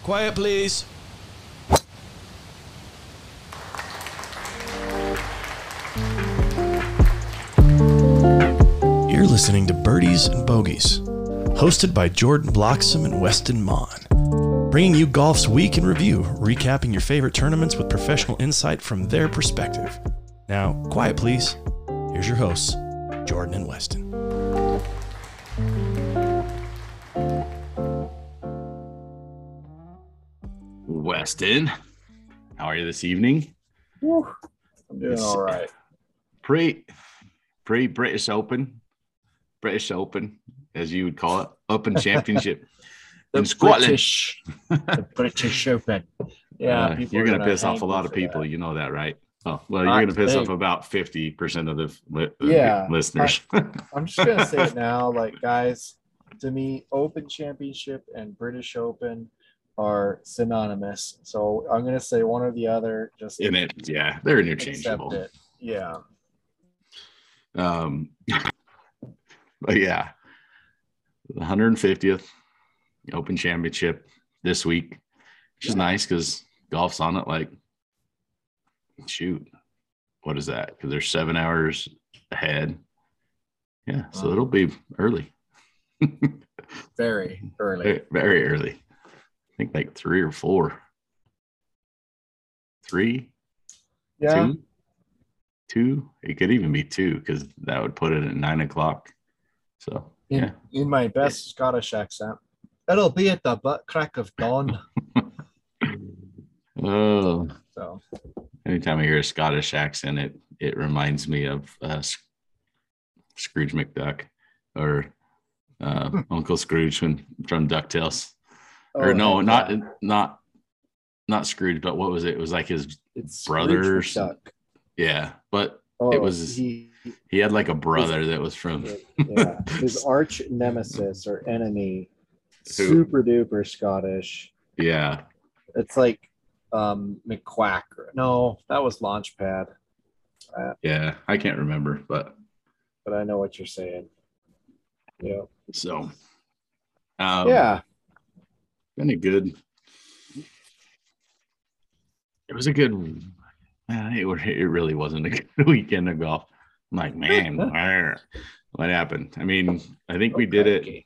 Quiet, please. You're listening to Birdies and Bogeys, hosted by Jordan Bloxham and Weston Mon, bringing you golf's week in review, recapping your favorite tournaments with professional insight from their perspective. Now, quiet please. Here's your hosts, Jordan and Weston. Weston, how are you this evening? Woo. I'm doing all right. Pre-British Open, as you would call it, Open Championship in Scotland. The British Open. Yeah, you're going to piss off a lot of people. You know that, right? Oh, well, you're going to piss off about 50% of the listeners. I'm just going to say it now, like, guys, to me, Open Championship and British Open are synonymous. So I'm going to say one or the other. Just in it, yeah, they're interchangeable. Accept it. Yeah. But yeah, the 150th Open Championship this week, which is nice because golf's on it. Like, shoot, what is that? Because they're 7 hours ahead. Yeah, so it'll be early. Very early. Very early. I think like 3 or 4. 3? Yeah. 2? It could even be 2 because that would put it at 9 o'clock. So, in my best Scottish accent, it'll be at the butt crack of dawn. Oh. So, anytime I hear a Scottish accent, it reminds me of Scrooge McDuck or Uncle Scrooge from DuckTales. Or no, not Scrooge, but what was it? It was like his brothers. Yeah, but it was he had like a brother that was from his arch nemesis or enemy, super duper Scottish. Yeah, it's like McQuack. No, that was Launchpad. Yeah, I can't remember, but I know what you're saying. Yeah. So, been a good. It was a good. It really wasn't a good weekend of golf. I'm like, man, what happened? I mean, I think we did it.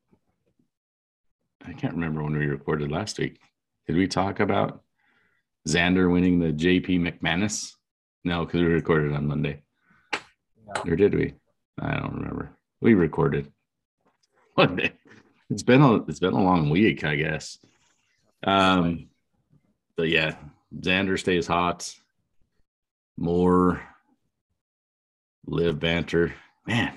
I can't remember when we recorded last week. Did we talk about Xander winning the JP McManus? No, because we recorded on Monday. No. Or did we? I don't remember. We recorded Monday. It's been a long week, I guess. But yeah, Xander stays hot. More live banter. Man,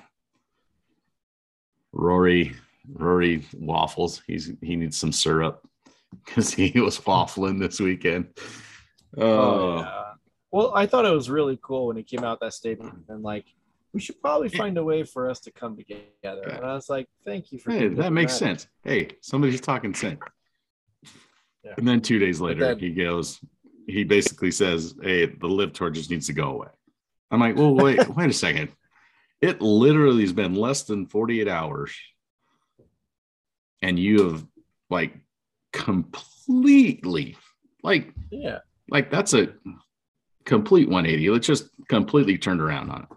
Rory waffles. He needs some syrup because he was waffling this weekend. Yeah. Well, I thought it was really cool when he came out that statement and like, we should probably find a way for us to come together. And I was like, thank you for that makes sense. Hey, somebody's talking sense. Yeah. And then 2 days later, he basically says, hey, the live tour just needs to go away. I'm like, well, wait a second. It literally has been less than 48 hours. And you have like completely like that's a complete 180. Let's just completely turned around on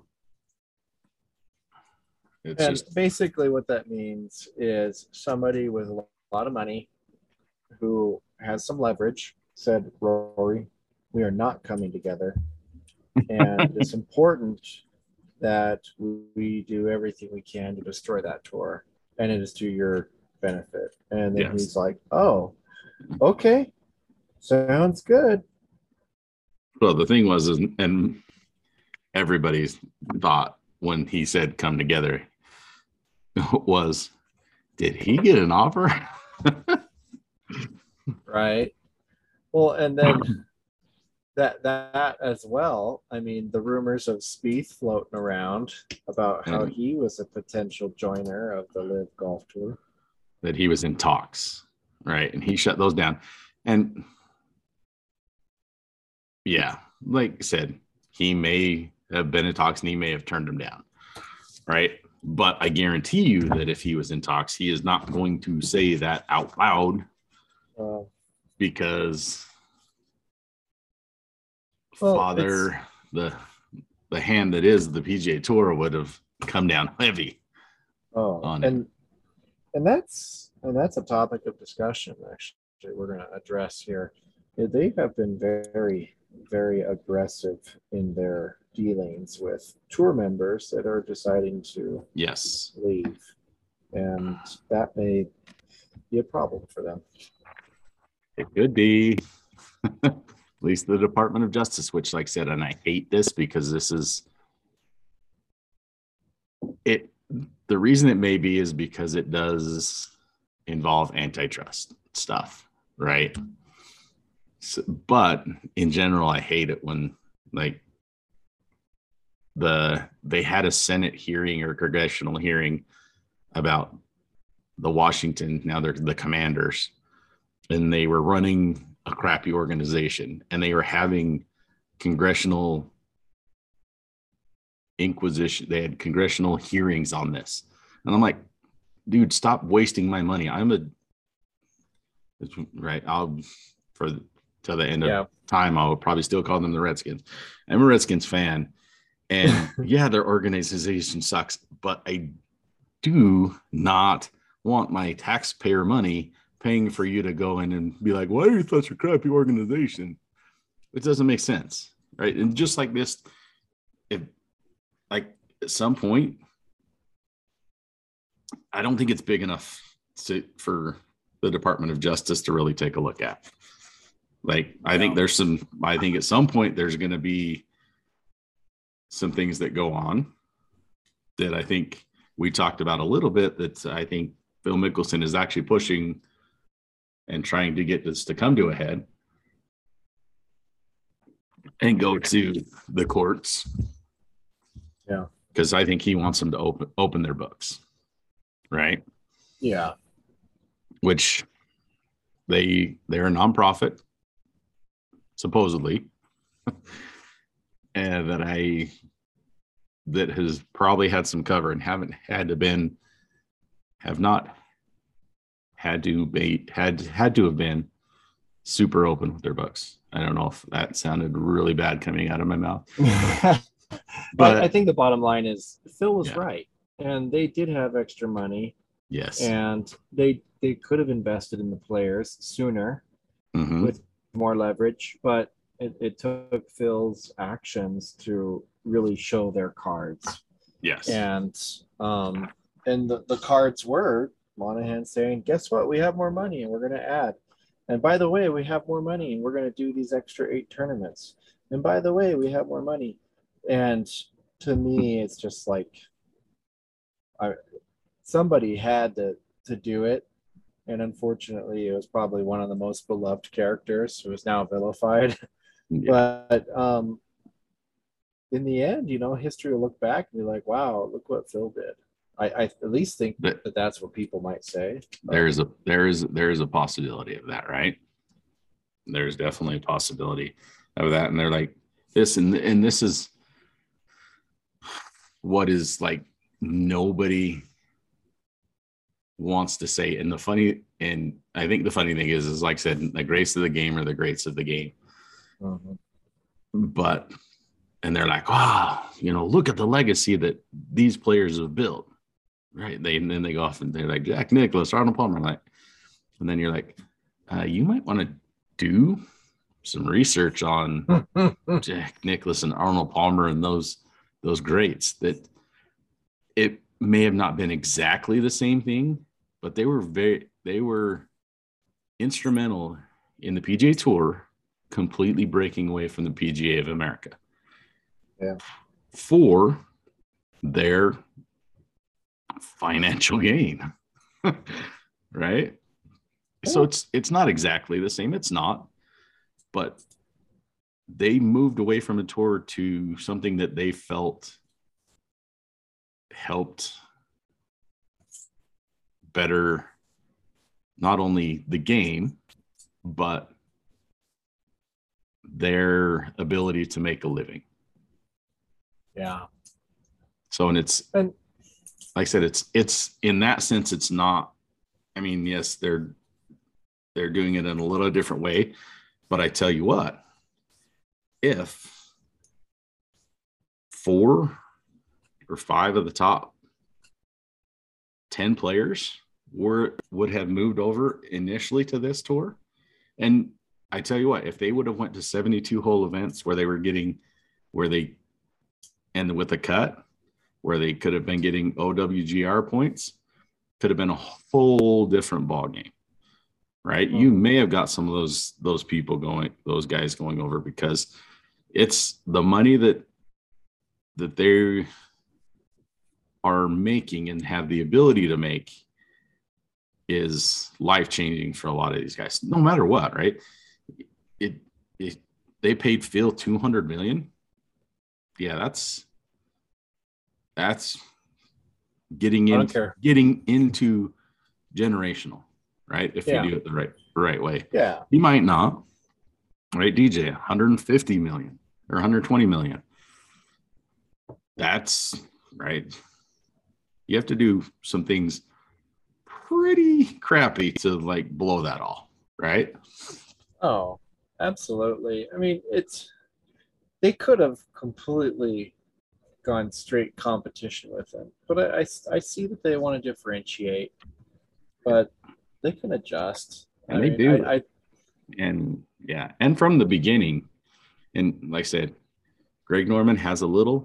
it. Basically what that means is somebody with a lot of money who has some leverage said, Rory, we are not coming together. And it's important that we do everything we can to destroy that tour. And it is to your benefit. And then he's like, oh, okay, sounds good. Well, the thing was, and everybody's thought when he said come together was, did he get an offer? Right. Well, and then that as well. I mean, the rumors of Spieth floating around about how he was a potential joiner of the Live Golf Tour. That he was in talks, right? And he shut those down. And yeah, like I said, he may have been in talks and he may have turned them down, right? But I guarantee you that if he was in talks, he is not going to say that out loud. because Well, father, the hand that is the PGA Tour would have come down heavy on it. And that's a topic of discussion. Actually, we're going to address here. They have been very, very aggressive in their dealings with tour members that are deciding to Yes. leave, and that may be a problem for them. It could be. At least the Department of Justice, which, like I said, and I hate this because this is it. The reason it may be is because it does involve antitrust stuff, right? So, but in general, I hate it when like they had a Senate hearing or congressional hearing about the Washington, now they're the Commanders, and they were running a crappy organization, and they were having congressional inquisition. They had congressional hearings on this, and I'm like, dude, stop wasting my money. Till the end of time, I will probably still call them the Redskins. I'm a Redskins fan, and yeah, their organization sucks, but I do not want my taxpayer money paying for you to go in and be like, why are you such a crappy organization? It doesn't make sense, right? And just like this, if like at some point, I don't think it's big enough for the Department of Justice to really take a look at. Like, I think at some point there's going to be some things that go on that I think we talked about a little bit, that I think Phil Mickelson is actually pushing and trying to get this to come to a head and go to the courts. Yeah. Because I think he wants them to open their books. Right? Yeah. Which they're a nonprofit, supposedly, and that has probably had some cover and have not had to have been super open with their books. I don't know if that sounded really bad coming out of my mouth. But I think the bottom line is Phil was right, and they did have extra money. Yes. And they could have invested in the players sooner with more leverage, but it took Phil's actions to really show their cards. Yes. And the cards were Monahan saying, guess what? We have more money and we're going to add. And by the way, we have more money and we're going to do these extra 8 tournaments. And by the way, we have more money. And to me, it's just like somebody had to do it. And unfortunately, it was probably one of the most beloved characters who is now vilified. Yeah. But in the end, history will look back and be like, wow, look what Phil did. I at least think that that's what people might say. There is a possibility of that, right? There's definitely a possibility of that. And they're like this, and this is what is like nobody wants to say. And I think the funny thing is like I said, the greats of the game are the greats of the game. But, and they're like, wow, look at the legacy that these players have built, right? And then they go off and they're like, Jack Nicklaus, Arnold Palmer, and then you're like, you might want to do some research on Jack Nicklaus and Arnold Palmer and those greats. That it may have not been exactly the same thing, but they were instrumental in the PGA Tour completely breaking away from the PGA of America. Yeah. For their financial gain. Right? Yeah. So it's not exactly the same. It's not. But they moved away from a tour to something that they felt helped better not only the game, but their ability to make a living. Yeah. So, and like I said, it's in that sense, it's not, I mean, yes, they're they're doing it in a little different way. But I tell you what, if 4 or 5 of the top 10 players would have moved over initially to this tour, and I tell you what, if they would have went to 72 hole events where they and with a cut where they could have been getting OWGR points, could have been a whole different ball game, right? Mm-hmm. You may have got some of those people going, those guys going over, because it's the money that they are making and have the ability to make is life-changing for a lot of these guys, no matter what, right? They paid Phil $200 million. Yeah, that's getting into generational, right? If you do it the right way. Yeah. You might not, right? DJ, 150 million or 120 million. That's right. You have to do some things pretty crappy to like blow that all, right? Oh, absolutely. I mean, they could have completely gone straight competition with him, but I see that they want to differentiate, but they can adjust. And they do. And from the beginning, and like I said, Greg Norman has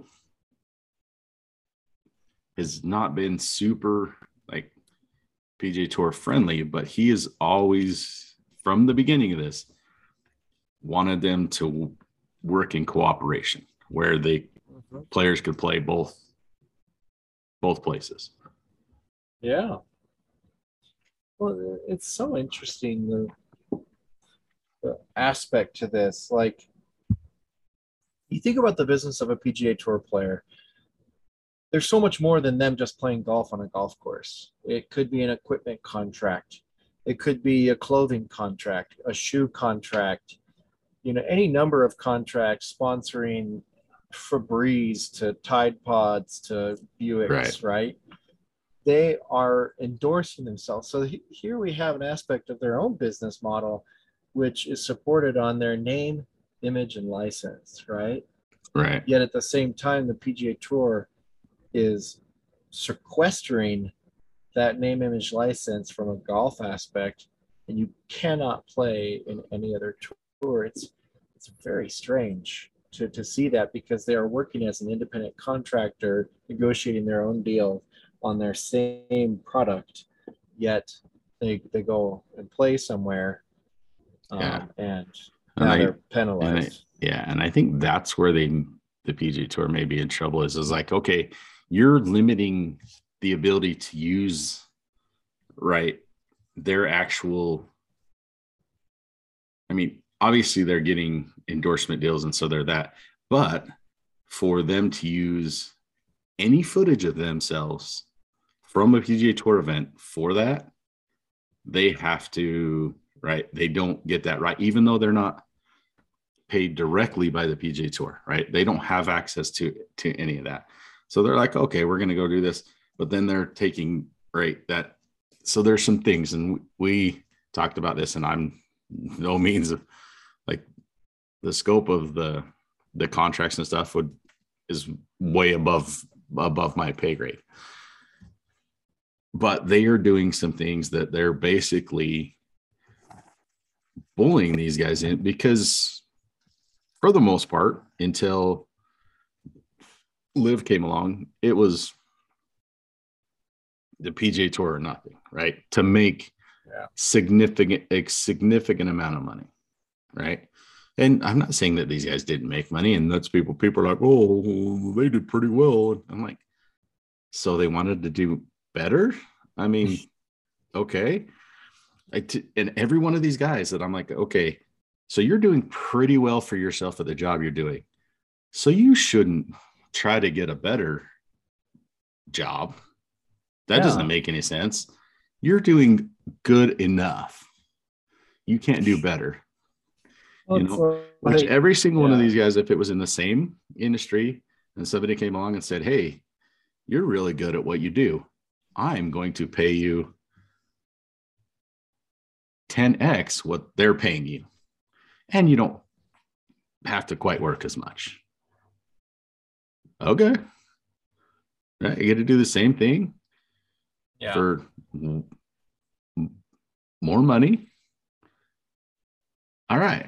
not been super like PGA Tour friendly, but he is always, from the beginning of this, wanted them to work in cooperation where players could play both places. Yeah. Well, it's so interesting, the aspect to this. Like, you think about the business of a PGA Tour player, there's so much more than them just playing golf on a golf course. It could be an equipment contract. It could be a clothing contract, a shoe contract, any number of contracts, sponsoring Febreze to Tide Pods to Buicks, right? They are endorsing themselves. So here we have an aspect of their own business model, which is supported on their name, image, and license, right? Right. Yet at the same time, the PGA Tour is sequestering that name, image, license from a golf aspect, and you cannot play in any other tour. It's very strange to see that, because they are working as an independent contractor, negotiating their own deal on their same product, yet they go and play somewhere, and now they're penalized. And I think that's where the PGA Tour may be in trouble is like, okay, you're limiting the ability to use their actual, I mean, obviously they're getting endorsement deals and so they're that, but for them to use any footage of themselves from a PGA Tour event for that, they have to, they don't get that right, even though they're not paid directly by the PGA Tour, right? They don't have access to any of that. So they're like, okay, we're going to go do this, but then they're taking that. So there's some things, and we talked about this, and I'm no means of like the scope of the contracts and stuff is way above my pay grade. But they are doing some things that they're basically bullying these guys in, because for the most part, until Live came along, it was the PGA Tour or nothing, right? To make a significant amount of money, right? And I'm not saying that these guys didn't make money, and that's people are like, oh, they did pretty well. I'm like, so they wanted to do better? I mean, okay. And every one of these guys that I'm like, okay, so you're doing pretty well for yourself at the job you're doing, so you shouldn't try to get a better job. That doesn't make any sense. You're doing good enough. You can't do better. Which every single one of these guys, if it was in the same industry and somebody came along and said, hey, you're really good at what you do, I'm going to pay you 10x what they're paying you, and you don't have to quite work as much. Okay. Right. You get to do the same thing for more money. All right.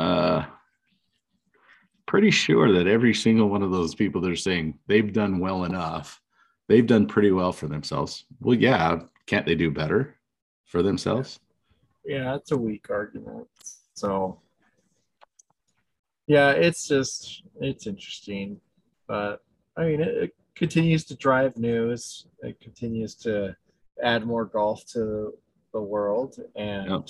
Pretty sure that every single one of those people that are saying they've done well enough, they've done pretty well for themselves. Well, yeah. Can't they do better for themselves? Yeah, it's a weak argument. So, yeah, it's interesting. But, I mean, it continues to drive news. It continues to add more golf to the world. And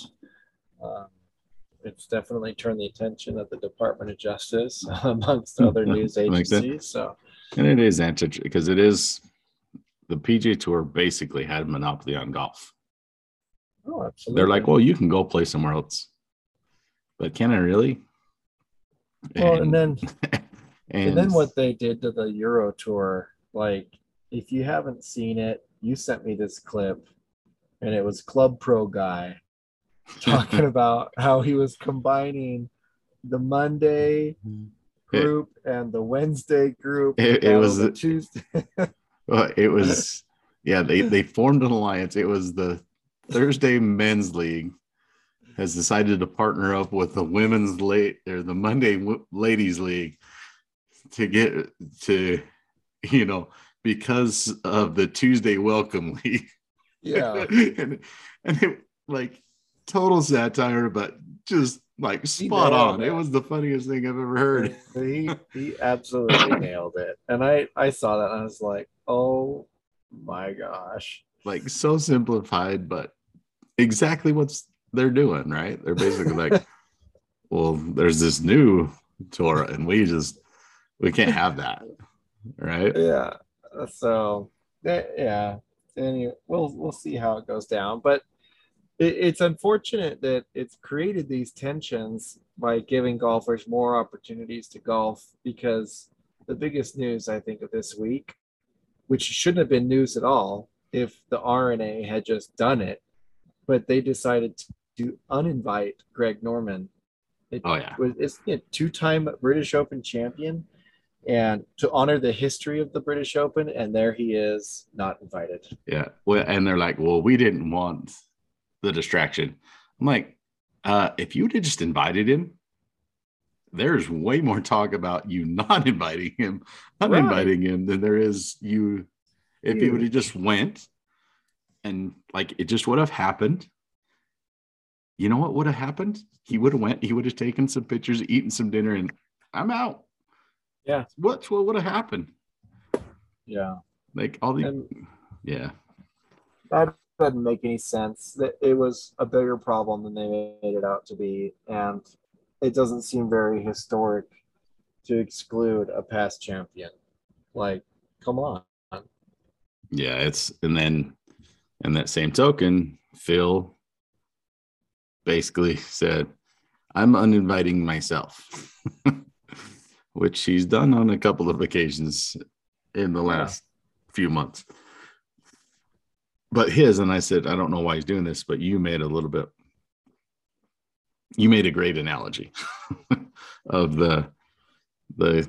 it's definitely turned the attention of the Department of Justice amongst other news agencies. So, and it is because it is the PGA Tour basically had a monopoly on golf. Oh, absolutely. They're like, well, you can go play somewhere else, but can I really? Well, and then what they did to the Euro Tour, like, if you haven't seen it, you sent me this clip, and it was Club Pro guy talking about how he was combining the Monday group and the Wednesday group. It was the Tuesday. Well, it was, they formed an alliance. It was the Thursday Men's League has decided to partner up with the the Monday Ladies League to get to, because of the Tuesday Welcome League. Yeah. and it, like, total satire, but just like spot on. It was the funniest thing I've ever heard. He absolutely nailed it. And I saw that and I was like, oh my gosh. Like, so simplified, but exactly what they're doing, right? They're basically like, well, there's this new tour and we can't have that, right? Yeah. So yeah. Anyway, we'll see how it goes down, but it's unfortunate that it's created these tensions by giving golfers more opportunities to golf, because the biggest news, I think, of this week, which shouldn't have been news at all if the R&A had just done it, but they decided to uninvite Greg Norman. It's a two-time British Open champion, and to honor the history of the British Open, and there he is, not invited. Yeah. Well, and they're like, well, we didn't want the distraction. I'm like, if you would have just invited him, there's way more talk about you not inviting him, uninviting him, than there is you. If he would have just went, and like it just would have happened. You know what would have happened? He would have went. He would have taken some pictures, eaten some dinner, and I'm out. Yeah. What would have happened? Yeah. Like all the. Yeah. That doesn't make any sense. That it was a bigger problem than they made it out to be, and it doesn't seem very historic to exclude a past champion. Like, come on. Yeah, and then in that same token, Phil basically said, I'm uninviting myself, which he's done on a couple of occasions in the last few months. But and I said, I don't know why he's doing this, but you made a great analogy of the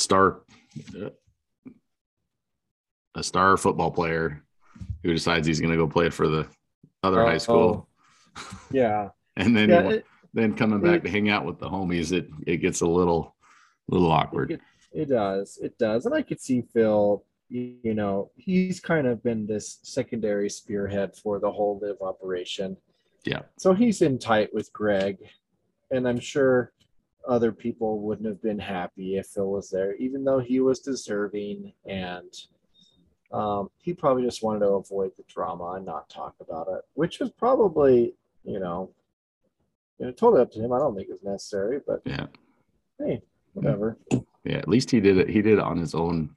star football player who decides he's going to go play for the other high school. Yeah. And then then coming back to hang out with the homies, it gets a little awkward. It does. And I could see Phil, he's kind of been this secondary spearhead for the whole live operation. Yeah. So he's in tight with Greg, and I'm sure other people wouldn't have been happy if Phil was there, even though he was deserving, and he probably just wanted to avoid the drama and not talk about it, which was probably, totally up to him. I don't think it was necessary, but hey, whatever. Yeah, at least he did it. He did it on his own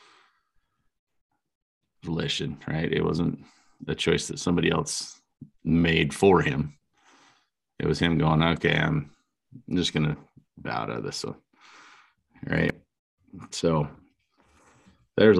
volition, right? It wasn't a choice that somebody else made for him. It was him going, okay, I'm just gonna bow out of this one, right? So there's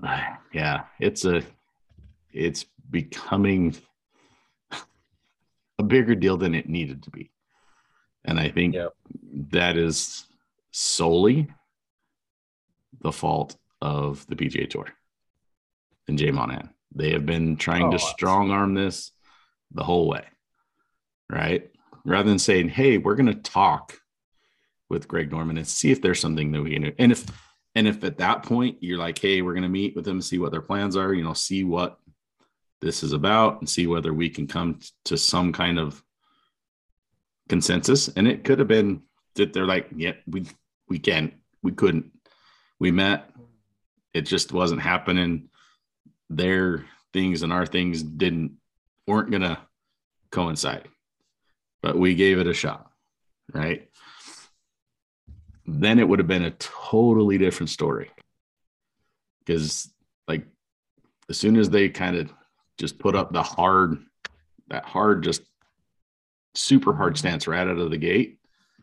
it's becoming a bigger deal than it needed to be. And I think that is solely the fault of the PGA Tour and Jay Monahan. They have been trying to strong arm this the whole way, right? Rather than saying, hey, we're going to talk with Greg Norman and see if there's something that we can do. And if at that point you're like, hey, we're going to meet with them, see what their plans are, see what this is about and see whether we can come to some kind of consensus. And it could have been that they're like, yeah, we couldn't. We met. It just wasn't happening. Their things and our things weren't going to coincide. But we gave it a shot, right? Then it would have been a totally different story. Because like as soon as they kind of just put up that hard, just super hard stance right out of the gate,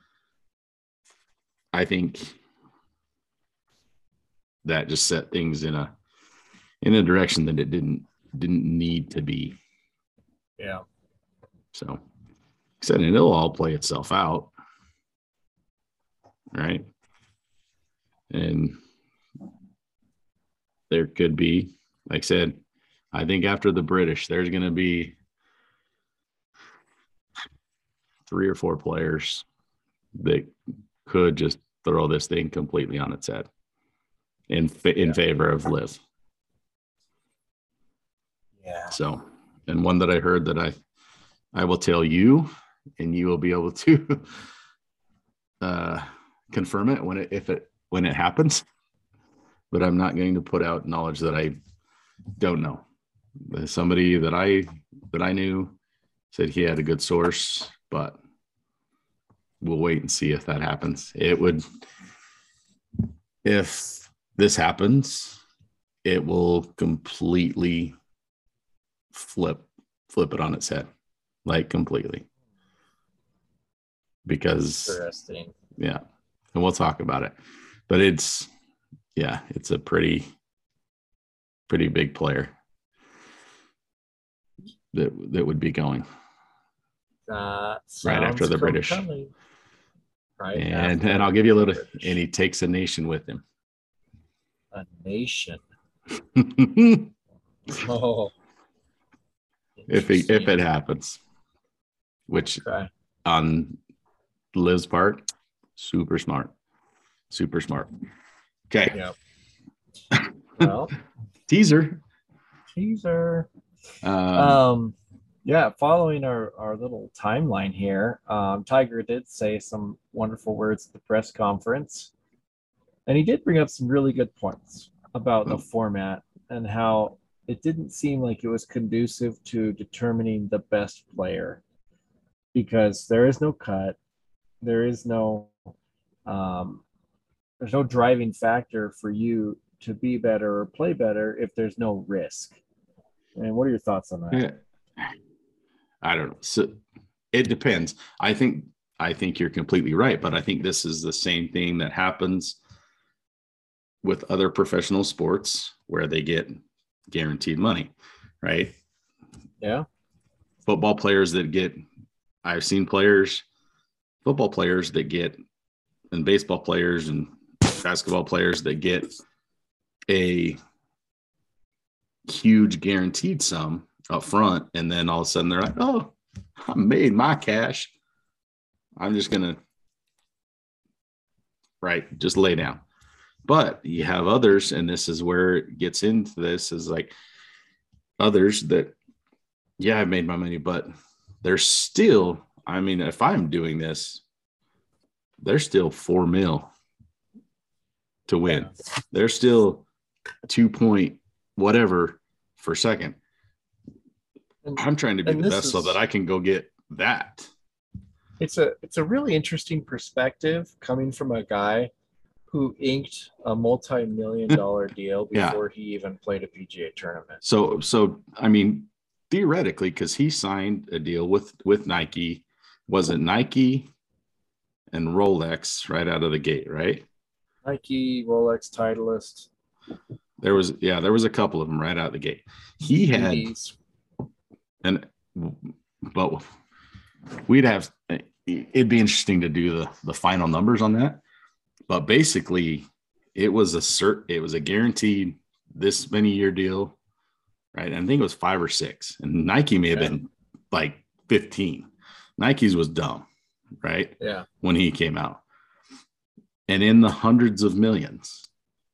I think that just set things in a direction that it didn't need to be. Yeah. So, like I said, and it'll all play itself out, right? And there could be, like I said, I think after the British, there's going to be 3 or 4 players that could just throw this thing completely on its head in favor of LIV. Yeah. So, and one that I heard that I will tell you, and you will be able to confirm it when it happens. But I'm not going to put out knowledge that I don't know. Somebody that I knew said he had a good source, but we'll wait and see if that happens. If this happens, it will completely flip it on its head, like completely. Because interesting. Yeah. And we'll talk about it. But it's a pretty big player that would be going right after the British. Right. And I'll give you a little, and he takes a nation with him. A nation. Oh. If it happens, which on Liv's part, super smart. Okay. Yep. Well, teaser. Yeah, following our little timeline here, Tiger did say some wonderful words at the press conference, and he did bring up some really good points about the format and how it didn't seem like it was conducive to determining the best player, because there is no cut, there's no driving factor for you to be better or play better if there's no risk. And what are your thoughts on that? Yeah. I don't know. So it depends. I think you're completely right, but I think this is the same thing that happens with other professional sports where they get guaranteed money, right? Yeah. Football players I've seen football players that get, and baseball players and basketball players that get a huge guaranteed sum up front, and then all of a sudden they're like, oh, I made my cash, I'm just gonna just lay down. But you have others, and this is where it gets into this, is like others that I've made my money, but there's still, I mean, if I'm doing this, there's still $4 million to win. There's still 2 point whatever for second. I'm trying to be the best so that I can go get that. It's a really interesting perspective coming from a guy who inked a multi-million-dollar deal before he even played a PGA tournament. So I mean, theoretically, because he signed a deal with Nike, was it Nike and Rolex right out of the gate, right? Nike, Rolex, Titleist. There was a couple of them right out of the gate. He had, but it'd be interesting to do the final numbers on that. But basically, it was a guaranteed this many year deal, right? And I think it was 5 or 6, and Nike may have been like 15. Nike's was dumb, right? Yeah. When he came out, and in the hundreds of millions,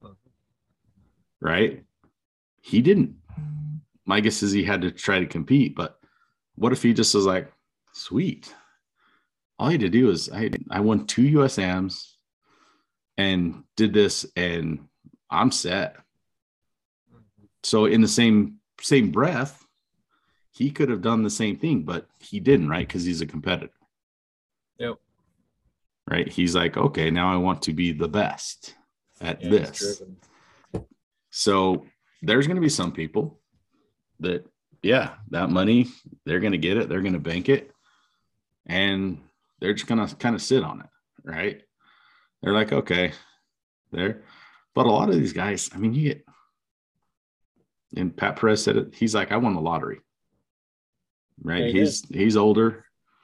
right? He didn't. My guess is he had to try to compete, but what if he just was like, sweet, all I had to do is I won 2 USAMs and did this, and I'm set. So in the same breath, he could have done the same thing, but he didn't, right? Because he's a competitor. Yep. Right. He's like, okay, now I want to be the best at this. So there's going to be some people that, that money, they're going to get it. They're going to bank it. And they're just going to kind of sit on it. Right. They're like, okay, there. But a lot of these guys, I mean, you get, and Pat Perez said it, he's like, I won the lottery. Right. He's older,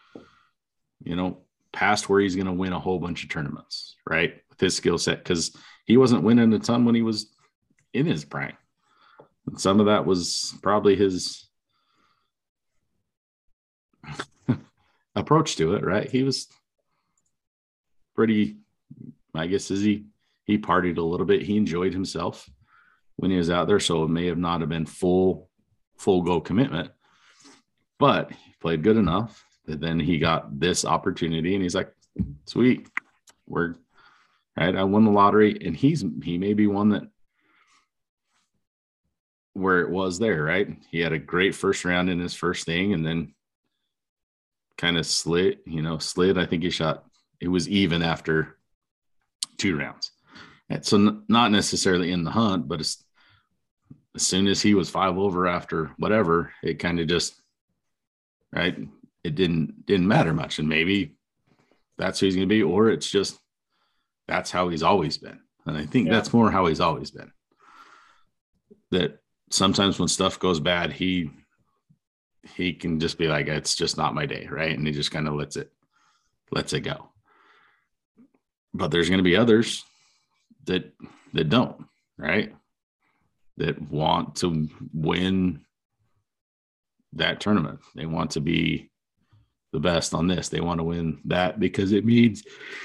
past where he's going to win a whole bunch of tournaments, right? With his skill set, because he wasn't winning a ton when he was in his prime. And some of that was probably his approach to it, right? He was pretty, I guess, he partied a little bit. He enjoyed himself when he was out there. So it may have not have been full go commitment, but he played good enough that then he got this opportunity and he's like, sweet, we're right. I won the lottery, and he may be one that where it was there, right? He had a great first round in his first thing and then kind of slid. I think he shot, it was even after 2 rounds. And so not necessarily in the hunt, but as soon as he was 5 over after whatever, it kind of just, right, it didn't matter much. And maybe that's who he's going to be, or it's just that's how he's always been. And I think that's more how he's always been. That sometimes when stuff goes bad, he can just be like, it's just not my day, right? And he just kind of lets it go. But there's going to be others that don't, right? That want to win that tournament. They want to be the best on this. They want to win that because it means,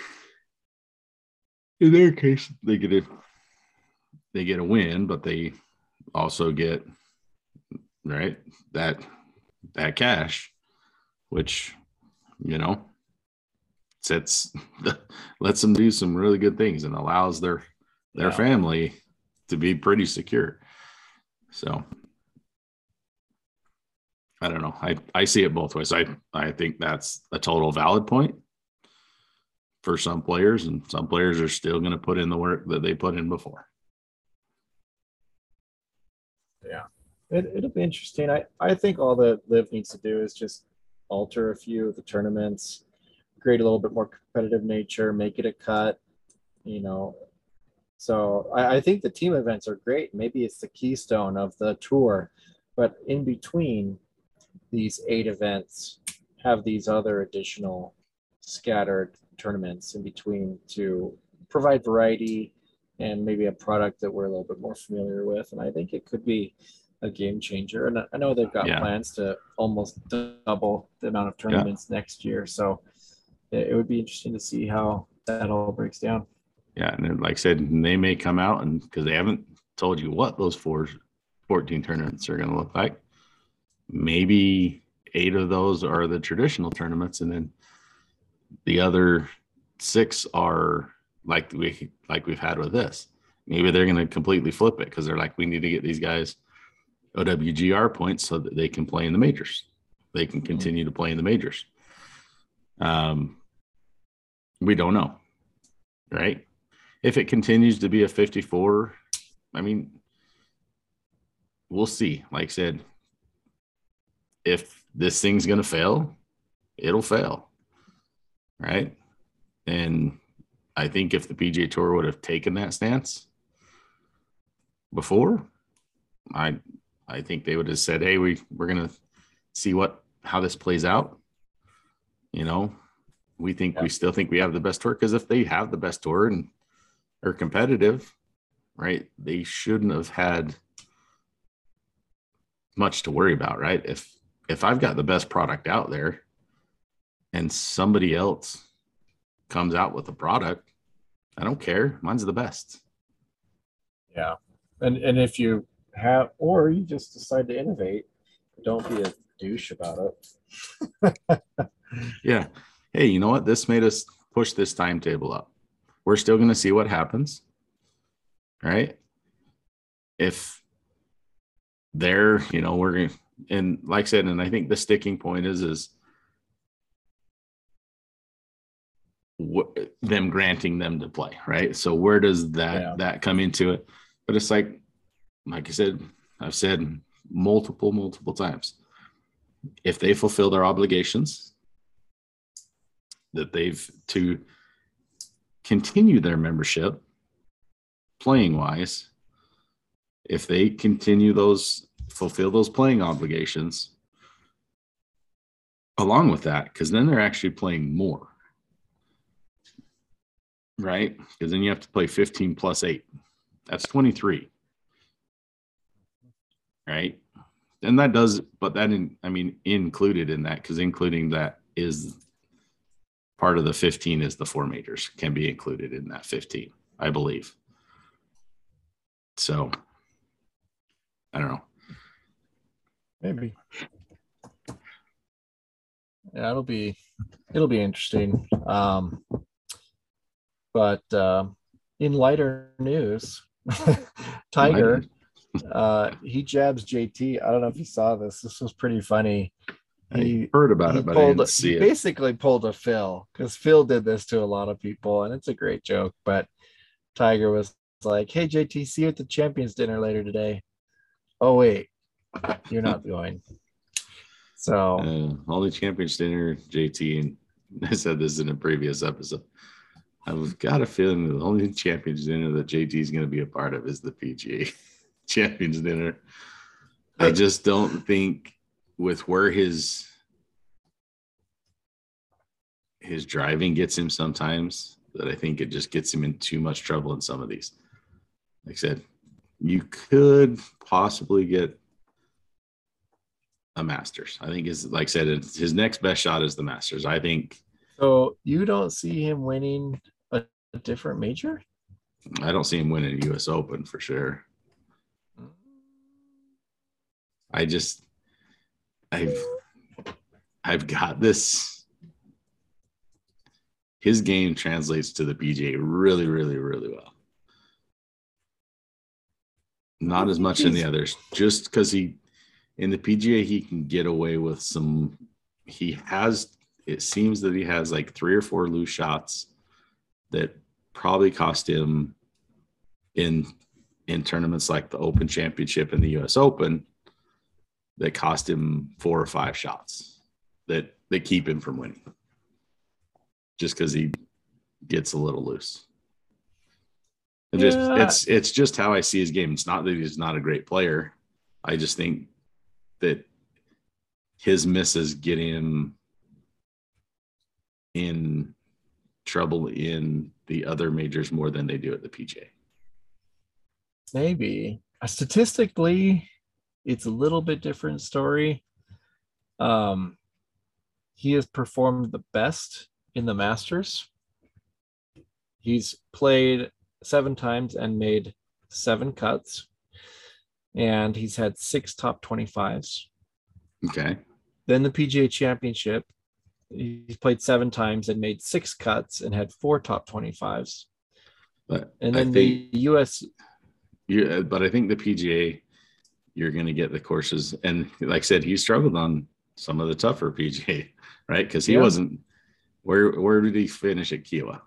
in their case, they get a win, but they also get, right, that cash, which, lets them do some really good things and allows their family to be pretty secure. So I don't know. I see it both ways. I think that's a total valid point for some players, and some players are still going to put in the work that they put in before. Yeah, it'll be interesting. I think all that Liv needs to do is just alter a few of the tournaments, create a little bit more competitive nature, make it a cut, So I think the team events are great. Maybe it's the keystone of the tour, but in between these 8 events, have these other additional scattered tournaments in between to provide variety and maybe a product that we're a little bit more familiar with. And I think it could be a game changer. And I know they've got plans to almost double the amount of tournaments next year. So it would be interesting to see how that all breaks down. Yeah. And then, like I said, they may come out, and because they haven't told you what those 14 tournaments are going to look like. Maybe 8 of those are the traditional tournaments, and then the other 6 are like we've had with this. Maybe they're going to completely flip it because they're like, we need to get these guys OWGR points so that they can play in the majors. They can continue to play in the majors. We don't know, right? If it continues to be a 54, I mean, we'll see. Like I said, if this thing's going to fail, it'll fail, right? And I think if the PGA Tour would have taken that stance before, I think they would have said, hey, we're going to see how this plays out. You know, we Yeah. still think we have the best tour, because if they have the best tour and are competitive, right, they shouldn't have had much to worry about, right? If I've got the best product out there and somebody else comes out with a product, I don't care. Mine's the best. Yeah. And if you have, or you just decide to innovate, don't be a douche about it. Yeah. Hey, you know what? This made us push this timetable up. We're still going to see what happens, right? If they're, we're going to, and like I said, and I think the sticking point is them granting them to play, right? So where does that come into it? But it's like I said, I've said multiple times, if they fulfill their obligations that they've to continue their membership playing wise, if they fulfill those playing obligations along with that, because then they're actually playing more, right? Because then you have to play 15 plus 8. That's 23. Right. And that does, but that, included in that, because including that is part of the 15 is the 4 majors can be included in that 15, I believe. So I don't know. Maybe. Yeah, it'll be interesting. But in lighter news, Tiger, he jabs JT. I don't know if you saw this. This was pretty funny. I heard about it, but I didn't see it. Basically pulled a Phil, because Phil did this to a lot of people, and it's a great joke. But Tiger was like, "Hey JT, see you at the Champions dinner later today." Oh wait, you're not going. So only Champions dinner, JT, and I said this in a previous episode. I've got a feeling the only Champions dinner that JT is going to be a part of is the PGA Champions dinner. I just don't think, with where his driving gets him sometimes, that I think it just gets him in too much trouble in some of these. Like I said, you could possibly get a Masters. I think like I said, his next best shot is the Masters. I think. So you don't see him winning a different major? I don't see him winning a U.S. Open for sure. I've got this. His game translates to the PGA really, really, really well. Not as much in the others, just because in the PGA, he can get away with some. It seems that he has like 3 or 4 loose shots that probably cost him in tournaments like the Open Championship and the US Open, that cost him 4 or 5 shots that keep him from winning, just because he gets a little loose. It's just how I see his game. It's not that he's not a great player. I just think that his misses get him in trouble in the other majors more than they do at the PGA. Maybe. Statistically, it's a little bit different story. He has performed the best in the Masters. He's played 7 times and made 7 cuts, and he's had 6 top 25s. Okay. Then the PGA Championship, he's played 7 times and made 6 cuts and had 4 top 25s. But and then the US. But I think the PGA, you're going to get the courses. And like I said, he struggled on some of the tougher PGA, right? Because he wasn't. Where did he finish at Kiawah?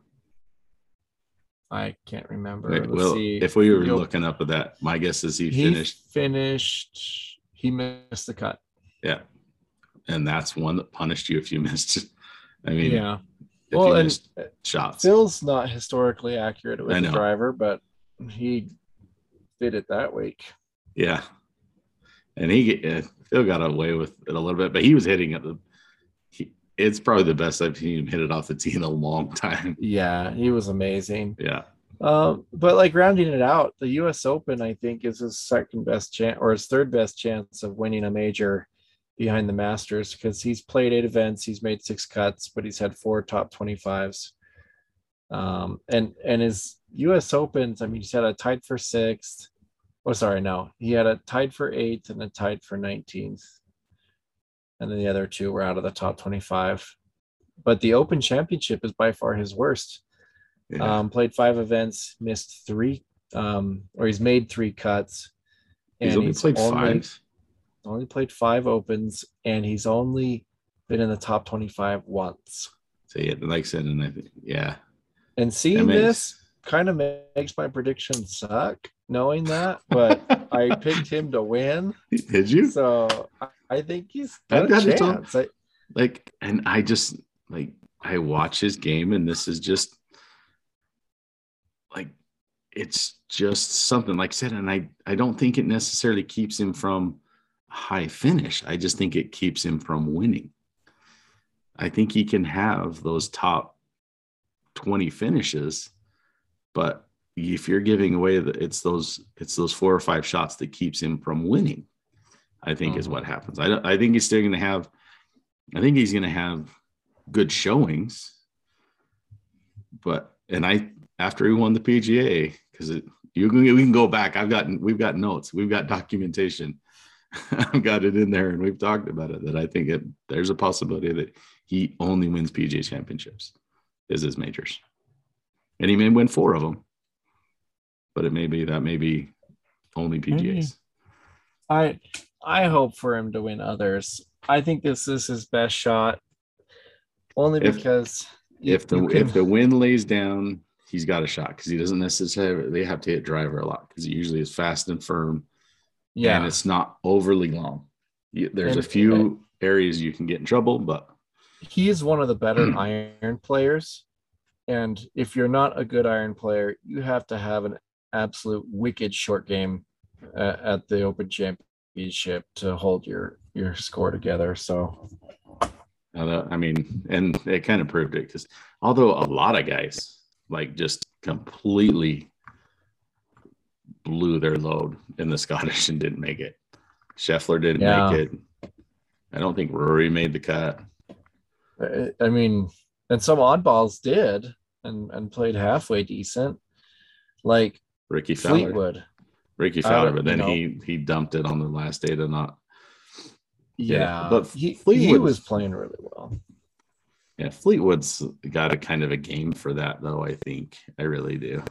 I can't remember. Right. Well, if we were looking up at that, my guess is he finished. He missed the cut. Yeah. And that's one that punished you if you missed. I mean, yeah. Well, and shots. Phil's not historically accurate with the driver, but he did it that week. Yeah. And Phil got away with it a little bit, but he was hitting at it's probably the best I've seen him hit it off the tee in a long time. Yeah, he was amazing. Yeah. But like rounding it out, the U.S. Open, I think, is his second best chance or his third best chance of winning a major behind the Masters, because he's played 8 events, he's made 6 cuts, but he's had 4 top 25s. And his U.S. Opens, I mean, he's had a tied for 6th. Oh, sorry, no, he had a tied for 8th and a tied for 19th, and then the other 2 were out of the top 25. But the Open Championship is by far his worst. Yeah. Played 5 events, missed 3, or he's made 3 cuts. He's only played 5. Only played 5 Opens, and he's only been in the top 25 once. So yeah, like I said, and I think, yeah. And seeing this kind of makes my prediction suck, knowing that, but I picked him to win. Did you? So I think he's got a chance. And I just like, I watch his game, and this is just like, it's just something, like I said, and I don't think it necessarily keeps him from a high finish. I just think it keeps him from winning. I think he can have those top 20 finishes, but if you're giving away it's those 4 or 5 shots that keeps him from winning, I think is what happens. I think he's still going to have, I think he's going to have good showings, but, after he won the PGA, because we can go back. We've got notes, we've got documentation. I've got it in there, and we've talked about it, that I think there's a possibility that he only wins PGA championships as his majors, and he may win 4 of them, but it may be only PGAs. I hope for him to win others. I think this is his best shot, only because if the wind lays down, he's got a shot, because he doesn't necessarily have to hit driver a lot, because he usually is fast and firm. Yeah, and it's not overly long. There's a few areas you can get in trouble, but he is one of the better iron players. And if you're not a good iron player, you have to have an absolute wicked short game at the Open Championship to hold your score together. So, I mean, and it kind of proved it, because although a lot of guys like just completely blew their load in the Scottish and didn't make it. Scheffler didn't make it. I don't think Rory made the cut. I mean, and some oddballs did and played halfway decent, like Ricky Fowler. Fleetwood. But then he dumped it on the last day to not. Yeah, but he was playing really well. Yeah, Fleetwood's got a kind of a game for that, though. I think I really do.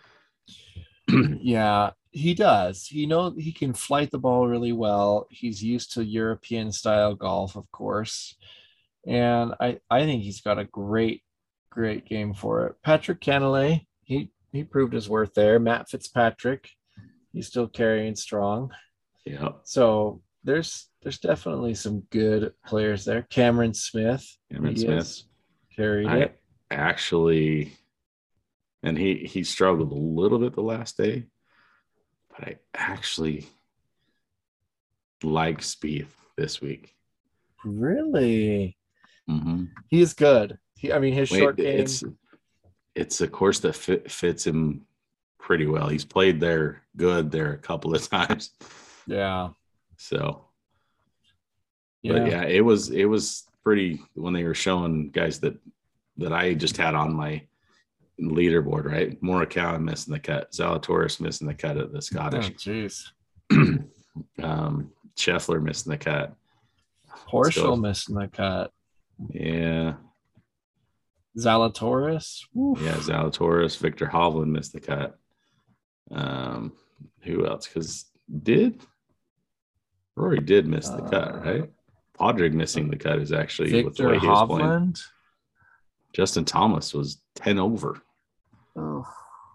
Yeah, he does. He can flight the ball really well. He's used to European style golf, of course. And I think he's got a great game for it. Patrick Cantlay, he proved his worth there. Matt Fitzpatrick, he's still carrying strong. Yeah. So there's definitely some good players there. Cameron Smith carried it. Actually, and he struggled a little bit the last day, but I actually like Spieth this week. Really? Mm-hmm. He is good. His short game. It's a course that fits him pretty well. He's played there a couple of times. Yeah. So. But yeah, it was pretty when they were showing guys that I just had on my leaderboard, right? Morikawa missing the cut, Zalatoris missing the cut at the Scottish. Oh, jeez. Scheffler missing the cut. Horschel missing the cut. Yeah. Zalatoris. Oof. Yeah, Zalatoris. Victor Hovland missed the cut. Who else? Because Rory did miss the cut, right? Padraig missing the cut is actually Victor with the way he was playing. Hovland. Justin Thomas was 10 over. Oh.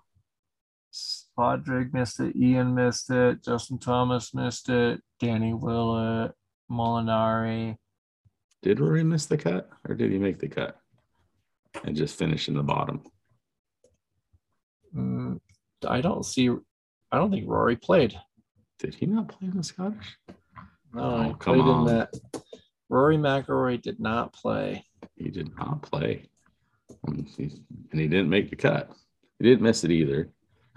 Padraig missed it. Ian missed it. Justin Thomas missed it. Danny Willett, Molinari. Did Rory miss the cut, or did he make the cut and just finish in the bottom? I don't think Rory played. Did he not play in the Scottish? No, come on. In that. Rory McIlroy did not play. He did not play. And he didn't make the cut. He didn't miss it either.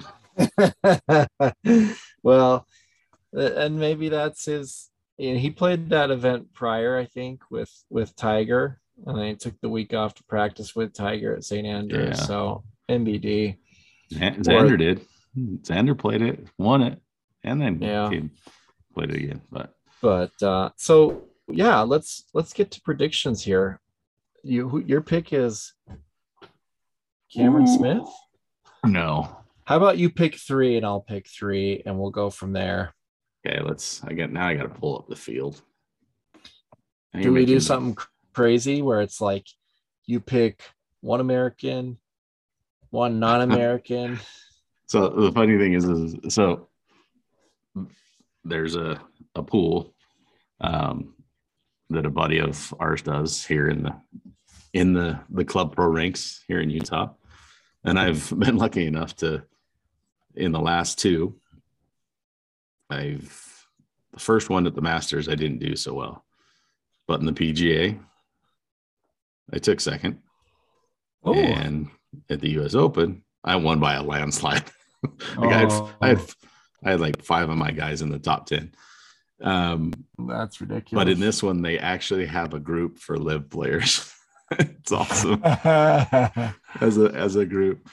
Well, and maybe that's his. He played that event prior, I think, with Tiger, and then he took the week off to practice with Tiger at St. Andrews. Yeah. So NBD. Xander did. Xander played it, won it, and then Yeah. played it again. But so yeah, let's get to predictions here. Your pick is Cameron Smith? No. How about you pick 3 and I'll pick 3 and we'll go from there. Okay, I got to pull up the field. Do we do something crazy where it's like you pick one American, one non-American? So the funny thing is so there's a pool that a buddy of ours does here in the club pro ranks here in Utah. And I've been lucky enough to, in the last 2, the first one at the Masters, I didn't do so well, but in the PGA, I took second. Oh. And at the US Open, I won by a landslide. I had like 5 of my guys in the top 10. That's ridiculous. But in this one, they actually have a group for live players. It's awesome. as a group.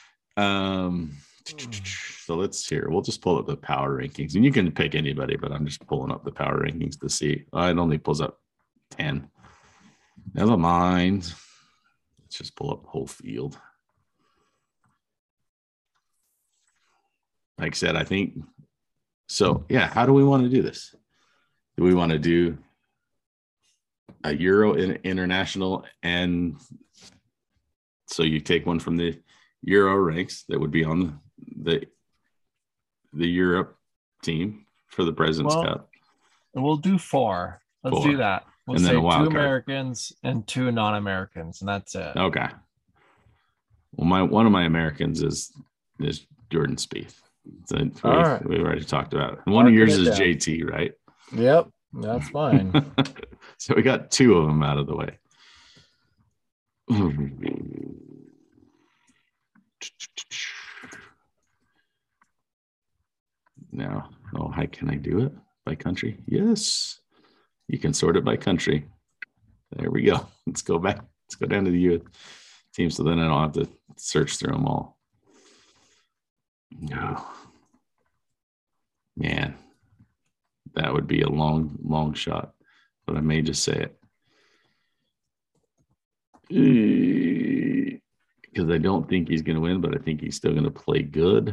So let's hear. We'll just pull up the power rankings, and you can pick anybody, but I'm just pulling up the power rankings to see. It only pulls up 10. Never mind. Let's just pull up the whole field. Like I said, I think so. Yeah. How do we want to do this? Do we want to do a Euro international, and so you take one from the Euro ranks that would be on the Europe team for the President's Cup? We'll do 4. Let's do that. We'll say 2 Americans and 2 non-Americans, and that's it. Okay. Well, one of my Americans is Jordan Spieth. So we already talked about it. And one of yours is JT, right? Yep, that's fine. So we got 2 of them out of the way. Now, how can I do it? By country? Yes. You can sort it by country. There we go. Let's go back. Let's go down to the U.S. team so then I don't have to search through them all. No. Man, that would be a long, long shot, but I may just say it. Because I don't think he's going to win, but I think he's still going to play good.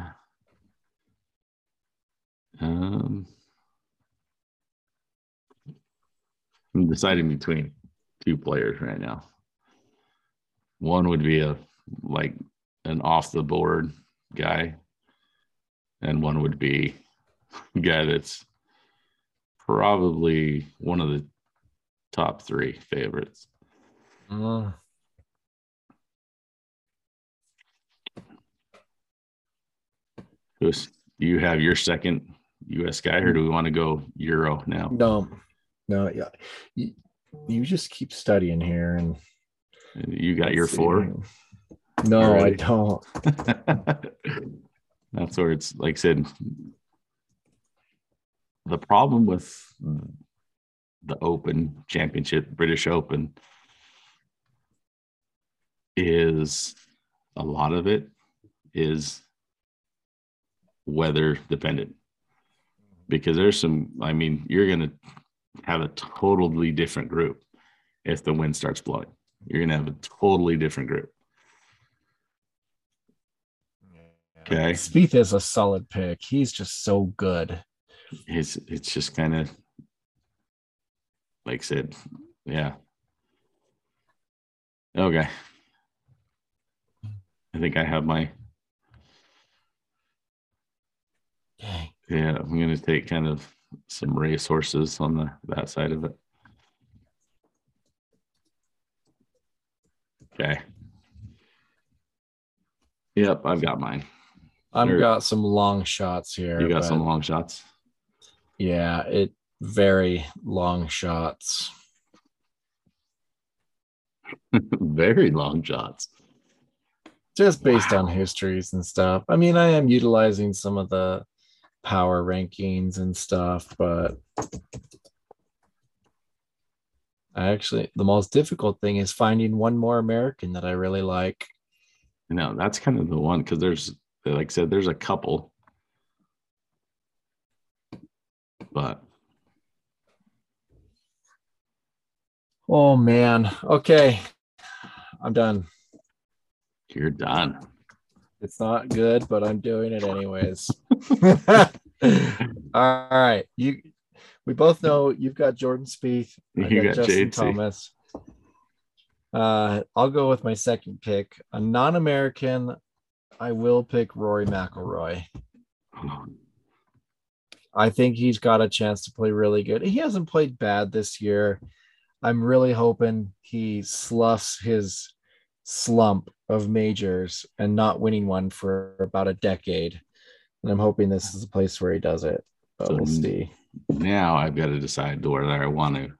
I'm deciding between 2 players right now. One would be an off the board guy, and one would be a guy that's probably one of the top 3 favorites. Do you have your second U.S. guy, or do we want to go Euro now? No, yeah. You just keep studying here, and you got your 4. No, already. I don't. That's where it's like I said. The problem with the Open Championship, British Open, is a lot of it is weather dependent, because there's you're going to have a totally different group if the wind starts blowing. You're going to have a totally different group. Okay. Spieth is a solid pick. He's just so good. It's just kind of like I said, yeah. Okay. I think I have my. Yeah, I'm going to take kind of some race horses on that side of it. Okay. Yep, I've got mine. I've got some long shots here. You got some long shots? Yeah, very long shots. Very long shots. Just based on histories and stuff. I mean, I am utilizing some of the power rankings and stuff, but the most difficult thing is finding one more American that I really like. You know, that's kind of the one because like I said, there's a couple, but oh man. Okay. I'm done. You're done. It's not good, but I'm doing it anyways. All right. We both know you've got Jordan Spieth. I got Justin JT. Thomas. I'll go with my second pick. A non-American, I will pick Rory McIlroy. I think he's got a chance to play really good. He hasn't played bad this year. I'm really hoping he sloughs his slump of majors and not winning one for about a decade. And I'm hoping this is a place where he does it. But we'll see. Now I've got to decide whether I want to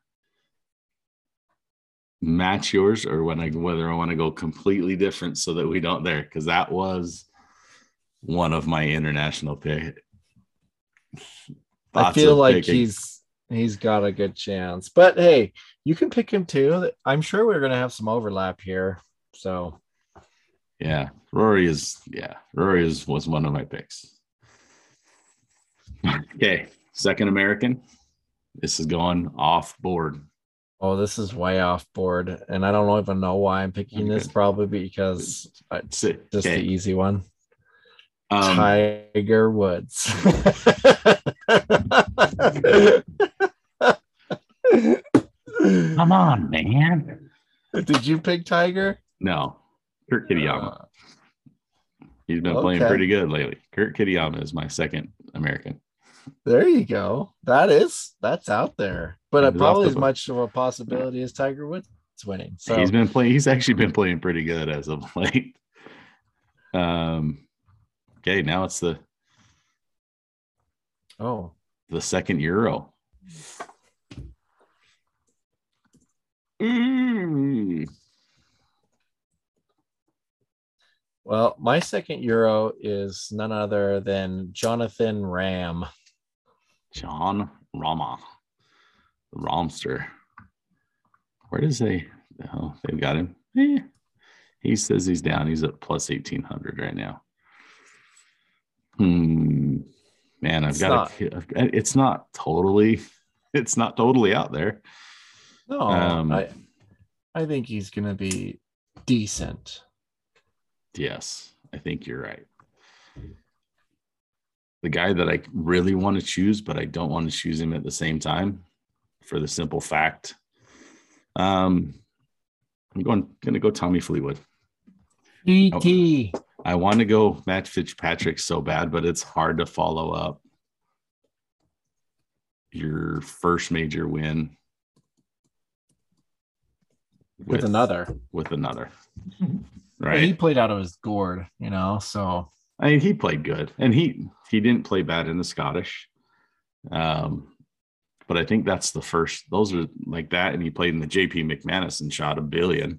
match yours or whether I want to go completely different so that we don't there, because that was one of my international pick. I feel like he's got a good chance. But hey, you can pick him too. I'm sure we're gonna have some overlap here. So yeah, Rory was one of my picks. Okay, second American. This is going off board. Oh, this is way off board, and I don't even know why I'm picking this. Probably because it's just the easy one. Tiger Woods. Come on, man. Did you pick Tiger? No, Kurt Kitayama. He's been playing pretty good lately. Kurt Kitayama is my second American. There you go. That's out there, but probably as much of a possibility as Tiger Woods winning. So he's actually been playing pretty good as of late. Okay, now it's the second Euro. Well, my second Euro is none other than Jonathan Rahm. John Rama, the Romster. Where does they've got him? He says he's down. He's at plus 1,800 right now. Man, it's not totally out there. No, I think he's going to be decent. Yes, I think you're right. The guy that I really want to choose, but I don't want to choose him at the same time for the simple fact. I'm going to go Tommy Fleetwood. PT. I want to go Matt Fitzpatrick so bad, but it's hard to follow up your first major win with another. Right. He played out of his gourd, so I mean, he played good, and he didn't play bad in the Scottish. But I think that's the first. Those are like that, and he played in the JP McManus and shot $1 billion.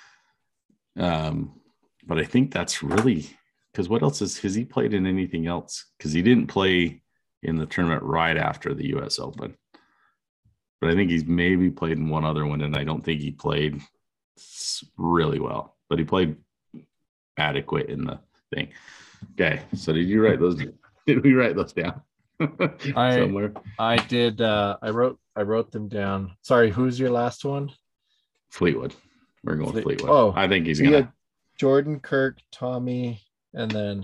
But I think that's really because what else has he played in anything else? Because he didn't play in the tournament right after the U.S. Open. But I think he's maybe played in one other one, and I don't think he played really well. But he played adequate in the thing. Okay, so did you write those? Did we write those down somewhere? I did. I wrote them down. Sorry, who's your last one? Fleetwood. We're going with Fleetwood. Oh, I think he's gonna. Jordan, Kirk, Tommy, and then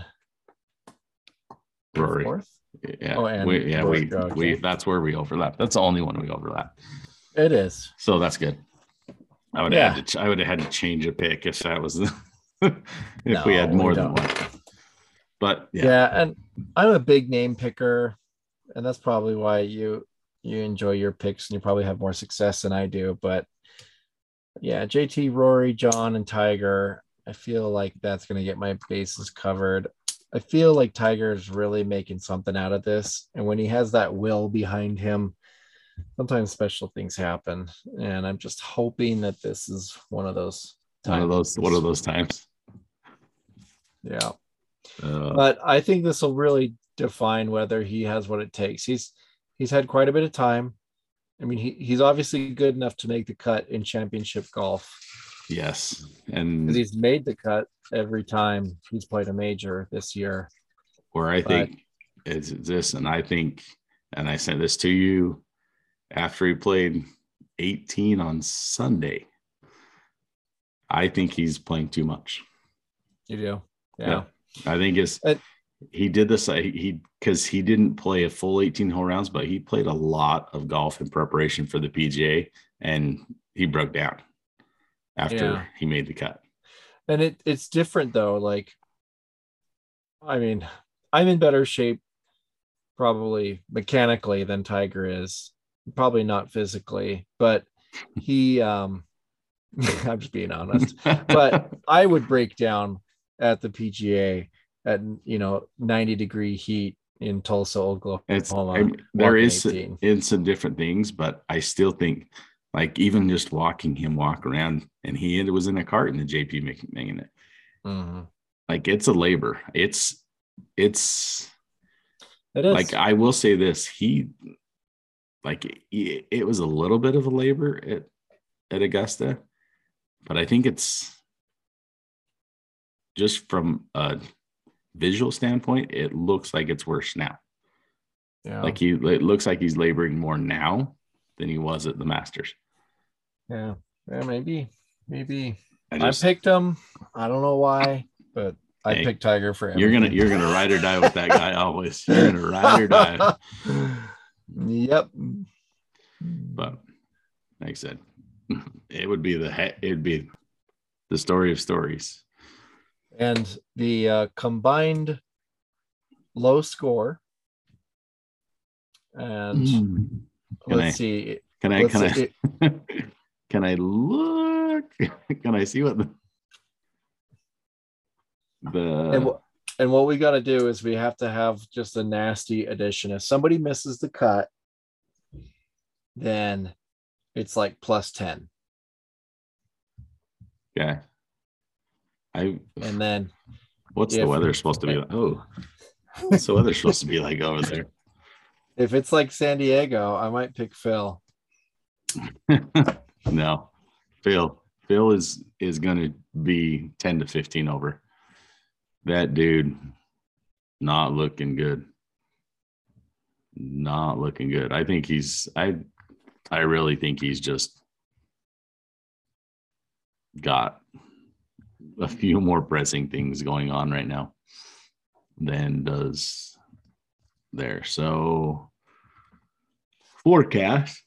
Rory. Fourth? Yeah, Rory. We that's where we overlap. That's the only one we overlap. It is. So that's good. I would have had to change a pick if that was if we had more than one. But yeah, and I'm a big name picker, and that's probably why you enjoy your picks and you probably have more success than I do. But yeah, JT, Rory, John, and Tiger. I feel like that's going to get my bases covered. I feel like Tiger's really making something out of this. And when he has that will behind him, sometimes special things happen, and I'm just hoping that this is one of those times. One of those times. Yeah. But I think this will really define whether he has what it takes. He's had quite a bit of time. I mean, he's obviously good enough to make the cut in championship golf. Yes. And because he's made the cut every time he's played a major this year. Where I think it's this, and I think, and I sent this to you after he played 18 on Sunday. I think he's playing too much. You do? Yeah. I think he did this. Because he didn't play a full 18 hole rounds, but he played a lot of golf in preparation for the PGA, and he broke down after he made the cut. And it's different though. Like, I mean, I'm in better shape probably mechanically than Tiger is. Probably not physically, but he I'm just being honest. But I would break down at the PGA at 90-degree heat in Tulsa, Oklahoma. There is some different things, but I still think, like, even just watching him walk around, and he was in a cart in the JP making it. Mm-hmm. Like, it's a labor. It is. Like, I will say this, it was a little bit of a labor at Augusta, but I think it's just from a visual standpoint, it looks like it's worse now. Yeah. Like it looks like he's laboring more now than he was at the Masters. Yeah, maybe. I picked him. I don't know why, but I picked Tiger for everything. You're gonna ride or die with that guy always. You're gonna ride or die. Yep. But like I said, it'd be the story of stories. And the combined low score. And let's see. Can I look? Can I see what and what we got to do is we have to have just a nasty addition. If somebody misses the cut, then it's like plus 10. Yeah. And then what's the weather supposed to be like? What's the weather supposed to be like over there? If it's like San Diego, I might pick Phil. No. Phil is going to be 10 to 15 over. That dude not looking good. Not looking good. I think I really think he's just got a few more pressing things going on right now than does there. So forecast,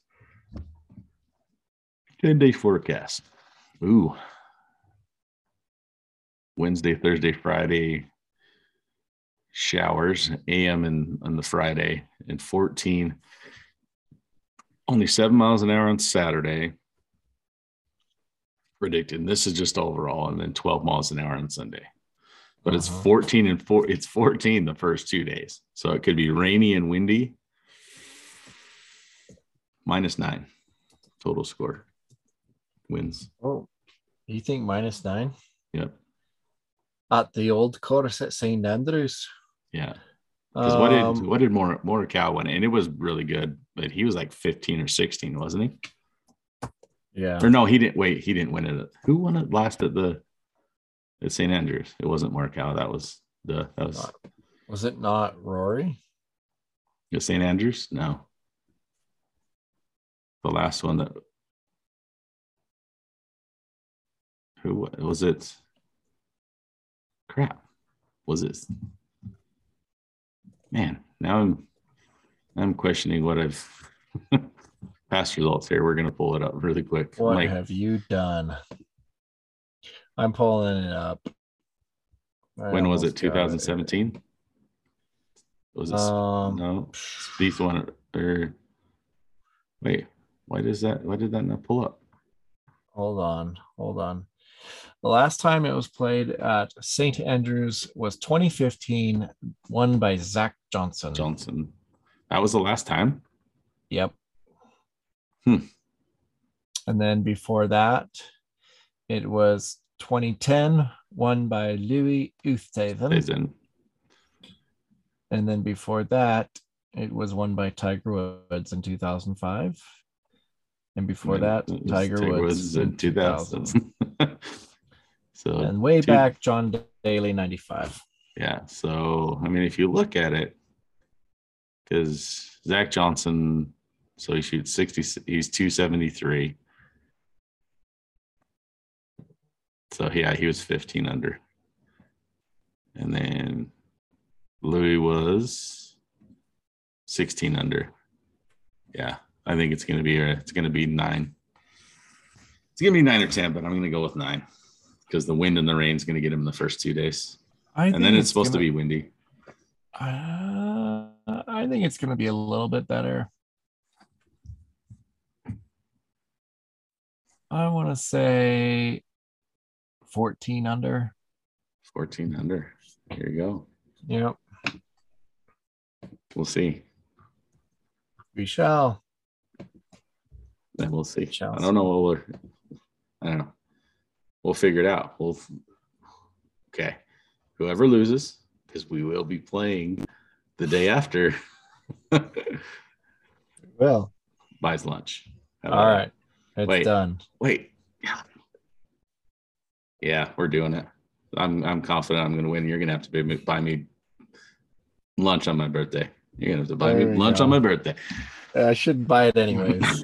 10-day forecast. Ooh. Wednesday, Thursday, Friday, showers, AM on the Friday, and 14. Only 7 miles an hour on Saturday. Predicted. And this is just overall, and then 12 miles an hour on Sunday. But it's 14 and 4. It's 14 the first 2 days. So it could be rainy and windy. -9 total score. Wins. Oh, you think -9? Yep. At the old course at St. Andrews. Yeah. Because what did Morikawa win? And it was really good, but he was like 15 or 16, wasn't he? Yeah. Or no, he didn't. Wait, he didn't win it. Who won it last at St. Andrews? It wasn't Morikawa. That was. Was it not Rory? At St. Andrews? No. The last one that. Who was it? Crap. Was it? Man, now I'm questioning what I've past results here. We're gonna pull it up really quick. What have you done? I'm pulling it up. When was it? 2017? Was it no? These one or wait? Why did that not pull up? Hold on. The last time it was played at St. Andrews was 2015, won by Zach Johnson. That was the last time? Yep. And then before that, it was 2010, won by Louis Oosthuizen. And then before that, it was won by Tiger Woods in 2005. And before that, Tiger Woods in 2000. So and way back, John Daly, 95. Yeah. So, I mean, if you look at it, because Zach Johnson, so he shoots 60, he's 273. So, yeah, he was 15 under. And then Louis was 16 under. Yeah, I think it's going to be 9. It's going to be 9 or 10, but I'm going to go with 9 because the wind and the rain is going to get him the first 2 days. And then it's supposed to be windy. I think it's going to be a little bit better. I want to say 14 under. 14 under. Here you go. Yep. We'll see. We shall. Then we'll see. I don't know. I don't know. We'll figure it out. Okay. Whoever loses, because we will be playing the day after. Well, buys lunch. All right. It's done. Wait. Yeah, we're doing it. I'm confident I'm going to win. You're going to have to buy me lunch on my birthday. You're going to have to buy me lunch on my birthday. I shouldn't buy it anyways.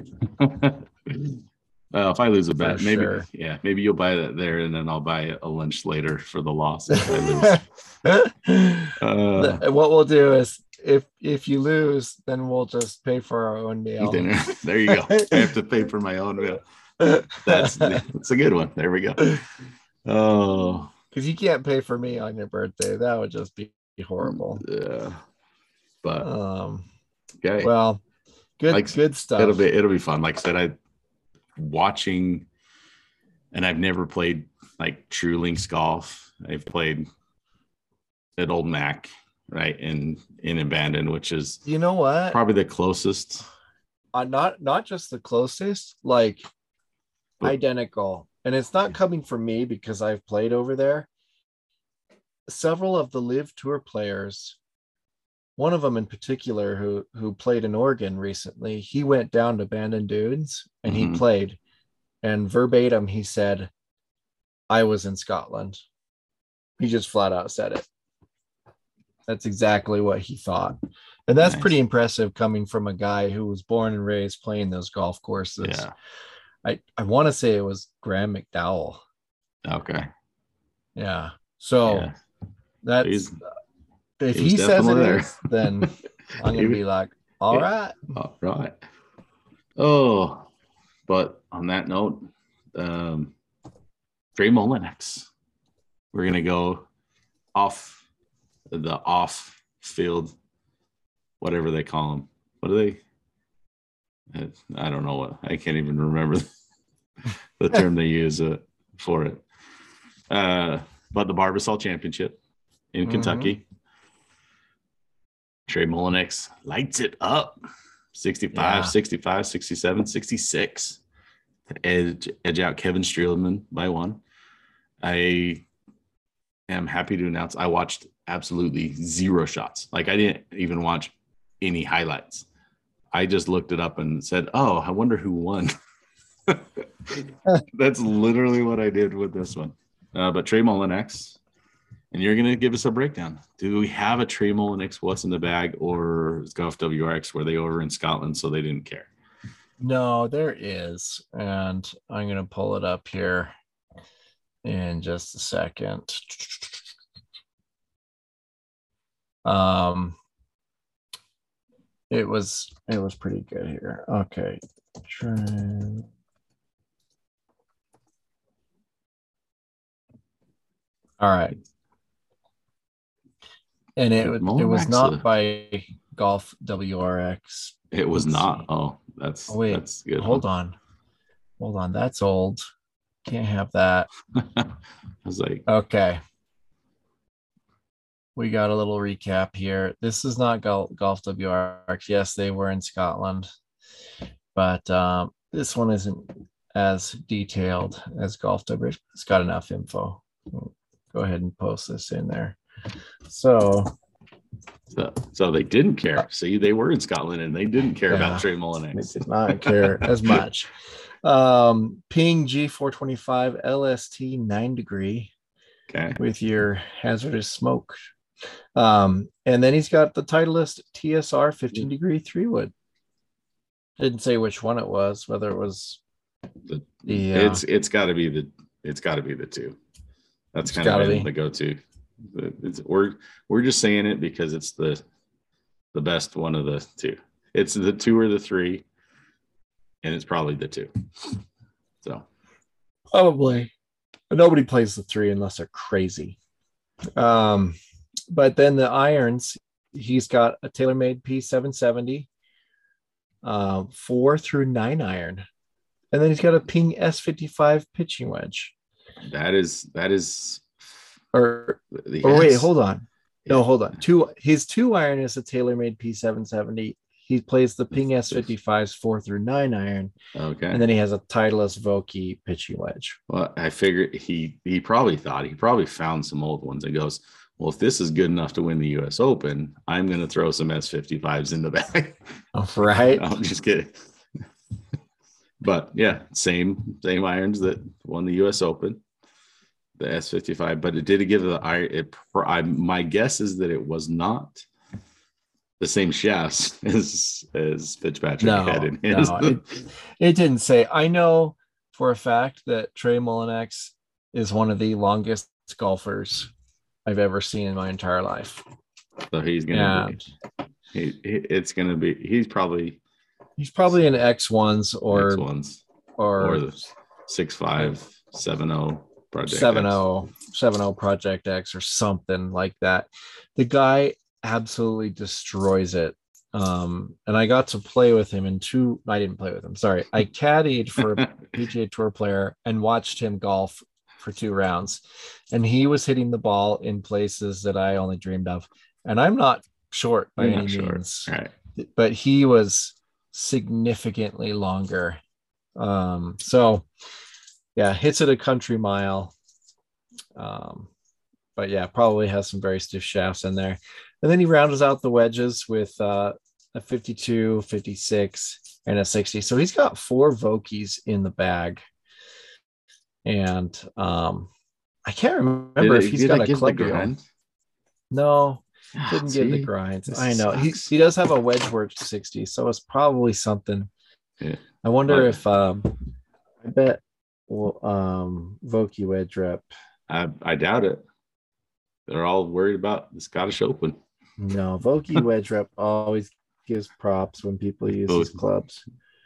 If I lose a bet, maybe you'll buy that there, and then I'll buy a lunch later for the loss if I lose. What we'll do is, if you lose, then we'll just pay for our own meal. Dinner. There you go. I have to pay for my own meal. That's a good one. There we go. Oh, because you can't pay for me on your birthday. That would just be horrible. Yeah, but okay. Well, good stuff. It'll be fun. Like I said, watching, and I've never played like true links golf. I've played at Old Mac, right, in Abandon, which is, you know what, probably the closest. Not just the closest, like identical. And it's not coming from me because I've played over there. Several of the Live Tour players, one of them in particular who played in Oregon recently, he went down to Bandon Dunes and he played. And verbatim, he said, I was in Scotland. He just flat out said it. That's exactly what he thought. And that's pretty impressive coming from a guy who was born and raised playing those golf courses. Yeah. I want to say it was Graham McDowell. Okay. Yeah. So that's, if he says it is, then I'm going to be like, all right. All right. Oh, but on that note, Trey Molinex, we're going to go off field, whatever they call them. What are they? I don't know what. I can't even remember the term they use for it. But the Barbasol Championship in Kentucky. Trey Molinex lights it up. 65, 65, 67, 66. Edge out Kevin Streelman by 1. I am happy to announce I watched absolutely 0 shots. Like, I didn't even watch any highlights. I just looked it up and said, oh, I wonder who won. That's literally what I did with this one. But Trey Molinex, and you're going to give us a breakdown. Do we have a Trey Molinex What's in the Bag, or is Golf WRX were they over in Scotland so they didn't care? No, there is. And I'm going to pull it up here in just a second. It was pretty good here. Okay. All right. And it was not by Golf WRX. It was not. Oh, that's good. Hold on. That's old. Can't have that. I was like, okay. We got a little recap here. This is not Golf WRX. Yes, they were in Scotland. but this one isn't as detailed as Golf W. It's got enough info. Go ahead and post this in there. So they didn't care. See, they were in Scotland and they didn't care about Trey Mullinax. They did not care as much. Ping G425 LST 9 degree. Okay. With your hazardous smoke. And then he's got the Titleist TSR 15 degree 3-wood. Didn't say which one it was, whether it was it's got to be the 2. That's kind of the go-to. We're just saying it because it's the best one of the 2. It's the 2 or the 3, and it's probably the 2. So probably, but nobody plays the 3 unless they're crazy. But then the irons, he's got a TaylorMade P770, 4 through 9 iron, and then he's got a Ping S55 pitching wedge. That is. Wait, hold on. No, hold on. His 2 iron is a TaylorMade P770. He plays the Ping S55's 4 through 9 iron. Okay. And then he has a Titleist Vokey pitching wedge. Well, I figured he probably found some old ones and goes, well, if this is good enough to win the US Open, I'm going to throw some S55s in the bag. Right. I'm just kidding. But yeah, same irons that won the US Open, the S55, but it did give the iron. My guess is that it was not the same shafts as Fitzpatrick had in his. No, it didn't say. I know for a fact that Trey Mullinax is one of the longest golfers I've ever seen in my entire life. So he's gonna be. He's probably in X1s or the 6.5 7.0 Project 7.0 Project X or something like that. The guy absolutely destroys it. And I got to play with him I didn't play with him. Sorry. I caddied for a PGA Tour player and watched him golf for 2 rounds. And he was hitting the ball in places that I only dreamed of. And I'm not short by any means. Right. But he was significantly longer. So yeah, hits it a country mile. But yeah, probably has some very stiff shafts in there. And then he rounds out the wedges with a 52, 56, and a 60. So he's got 4 Vokeys in the bag. And I can't remember if he's got a club grind. No, didn't get the grinds. I know. He does have a Wedgeworks 60, so it's probably something. Yeah. I wonder if I bet Vokey Wedge Rep. I doubt it. They're all worried about the Scottish Open. No, Vokey Wedge Rep always gives props when people use his clubs.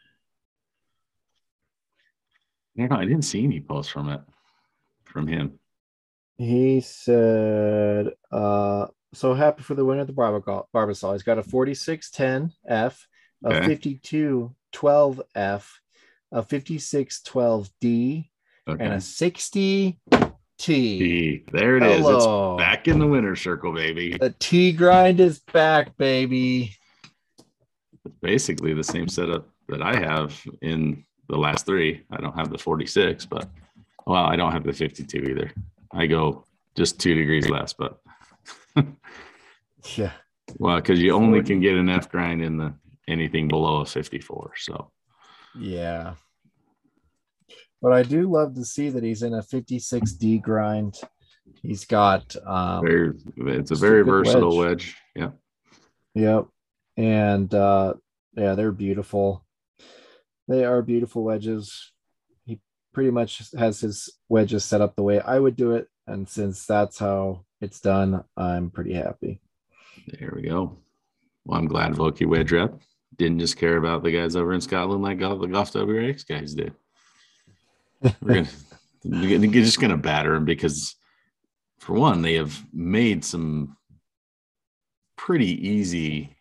Yeah, I didn't see any posts from him. He said, so happy for the winner of the Barbasol. He's got a 4610 F, a 5212 F, a 5612 D, and a 60 T. There it is. It's back in the winner's circle, baby. The T grind is back, baby. It's basically the same setup that I have in the last 3. I don't have the 46, but I don't have the 52 either. I go just 2 degrees less, but yeah. Well, because you only can get an F grind in anything below a 54. So yeah. But I do love to see that he's in a 56D grind. He's got it's a very versatile wedge. Yeah. Yep. And they're beautiful. They are beautiful wedges. He pretty much has his wedges set up the way I would do it. And since that's how it's done, I'm pretty happy. There we go. Well, I'm glad Vokey Wedge Rep didn't just care about the guys over in Scotland like the Golf WRX guys did. We're just gonna batter them because, for one, they have made some pretty easy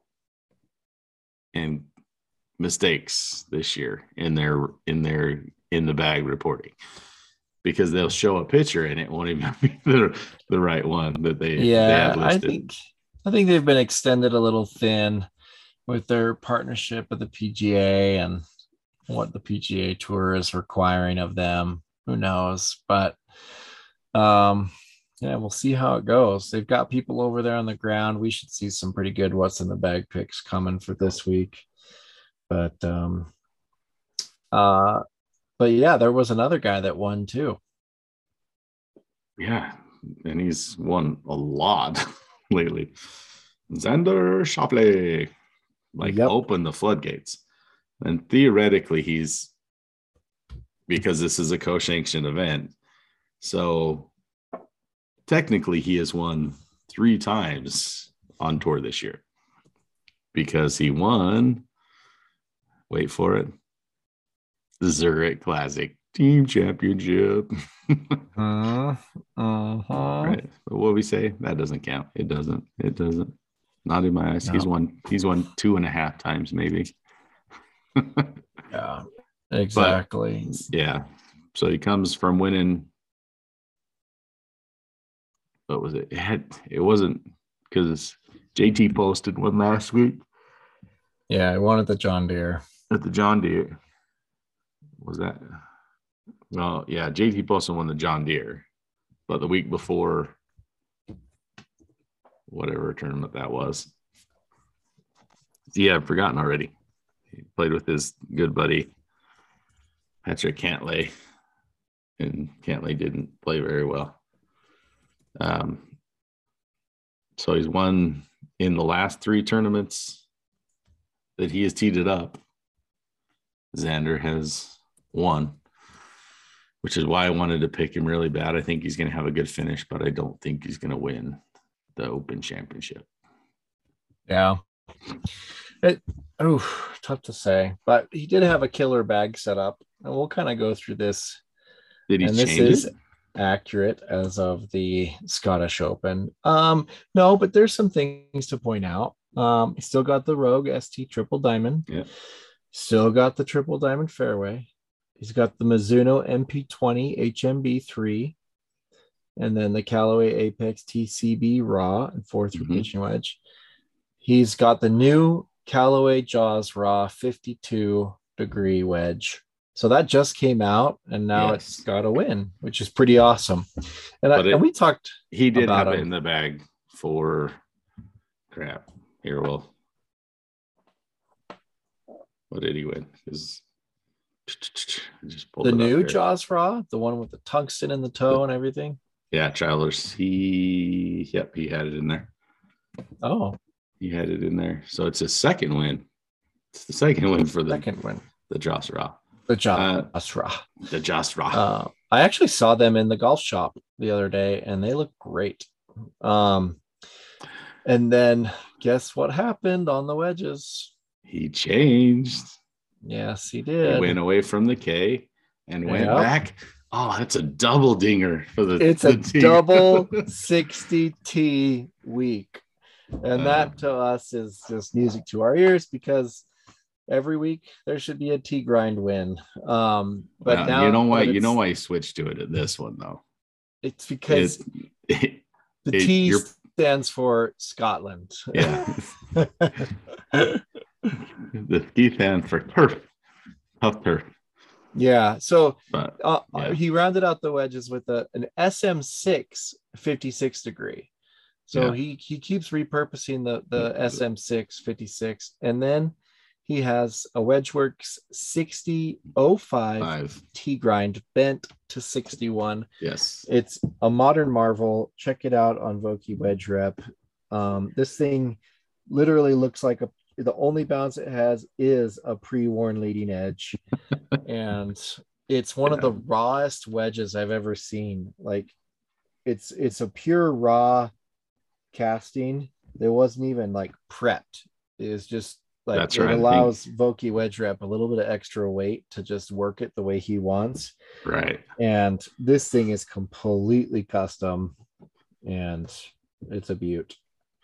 and mistakes this year in the bag reporting, because they'll show a picture and it won't even be the right one that they have listed. I think they've been extended a little thin. with their partnership with the PGA and what the PGA Tour is requiring of them. Who knows? But yeah, we'll see how it goes. They've got people over there on the ground. We should see some pretty good what's in the bag picks coming for this week. But yeah, there was another guy that won too. Yeah, and he's won a lot lately. Xander Schauffele opened the floodgates. And theoretically, because this is a co-sanctioned event, so technically he has won 3 times on tour this year because he won, wait for it, the Zurich Classic Team Championship. Right. But what we say, that doesn't count. It doesn't. Not in my eyes. No. He's won 2.5 times, maybe. Yeah, exactly. But, yeah. So he comes from winning. What was it? It wasn't because JT posted one last week. Yeah, I won at the John Deere. At the John Deere. Was that? Well, yeah, JT posted won the John Deere. But the week before, whatever tournament that was. Yeah, I've forgotten already. He played with his good buddy, Patrick Cantlay. And Cantlay didn't play very well. So he's won in the last 3 tournaments that he has teed it up. Xander has won, which is why I wanted to pick him really bad. I think he's going to have a good finish, but I don't think he's going to win the Open Championship. Yeah. Tough to say, but he did have a killer bag set up, and we'll kind of go through this. Did he and change this is it? Accurate as of the Scottish Open. No, but there's some things to point out. He still got the Rogue ST Triple Diamond. Yeah. Still got the Triple Diamond Fairway. He's got the Mizuno MP20 HMB3, and then the Callaway Apex TCB Raw and 4-through pitching wedge. He's got the new Callaway Jaws Raw 52-degree wedge. So that just came out, and now it's got a win, which is pretty awesome. And we talked. He did have it in the bag for crap. Here, well, what did he win? Just pulled the new Jaws Raw, the one with the tungsten in the toe and everything. Yeah, Childers. He had it in there. Oh, he had it in there. So it's his second win. It's the second win for the Jaws Raw. The Jaws Raw. The Jaws Raw. I actually saw them in the golf shop the other day, and they look great. And then guess what happened on the wedges? He changed. Yes, he did. He went away from the K and went back. Oh, that's a double dinger for the. It's a double 60T week. And that to us is just music to our ears, because every week there should be a T grind win. But now you know why he switched to it at this one though. It's because the T stands for Scotland. Yeah. The T stands for turf. Tough turf. Yeah. So he rounded out the wedges with an SM6 56 degree. So he keeps repurposing the SM6 56, and then he has a WedgeWorks 6005 T grind bent to 61. Yes. It's a modern marvel. Check it out on Vokey Wedge Rep. This thing literally looks like the only bounce it has is a pre-worn leading edge. And it's one of the rawest wedges I've ever seen. Like it's a pure raw casting. There wasn't even like prepped. It was just like that's it right. allows Vokey Wedge Rep a little bit of extra weight to just work it the way he wants. Right. And this thing is completely custom, and it's a beaut.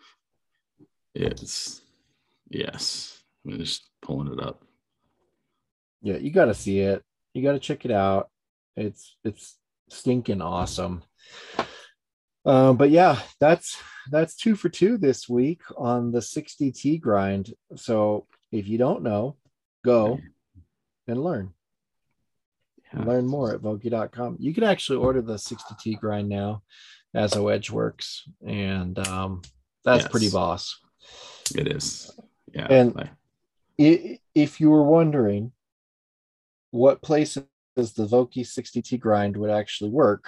Yes. I'm just pulling it up. Yeah, you got to see it. You got to check it out. It's stinking awesome. But yeah, that's 2 for 2 this week on the 60T grind. So if you don't know, go and learn. Yeah. Learn more at Voki.com. You can actually order the 60T grind now as a wedge works, and that's pretty Yes. boss. It is. Yeah. And if you were wondering what places the Voki 60T grind would actually work,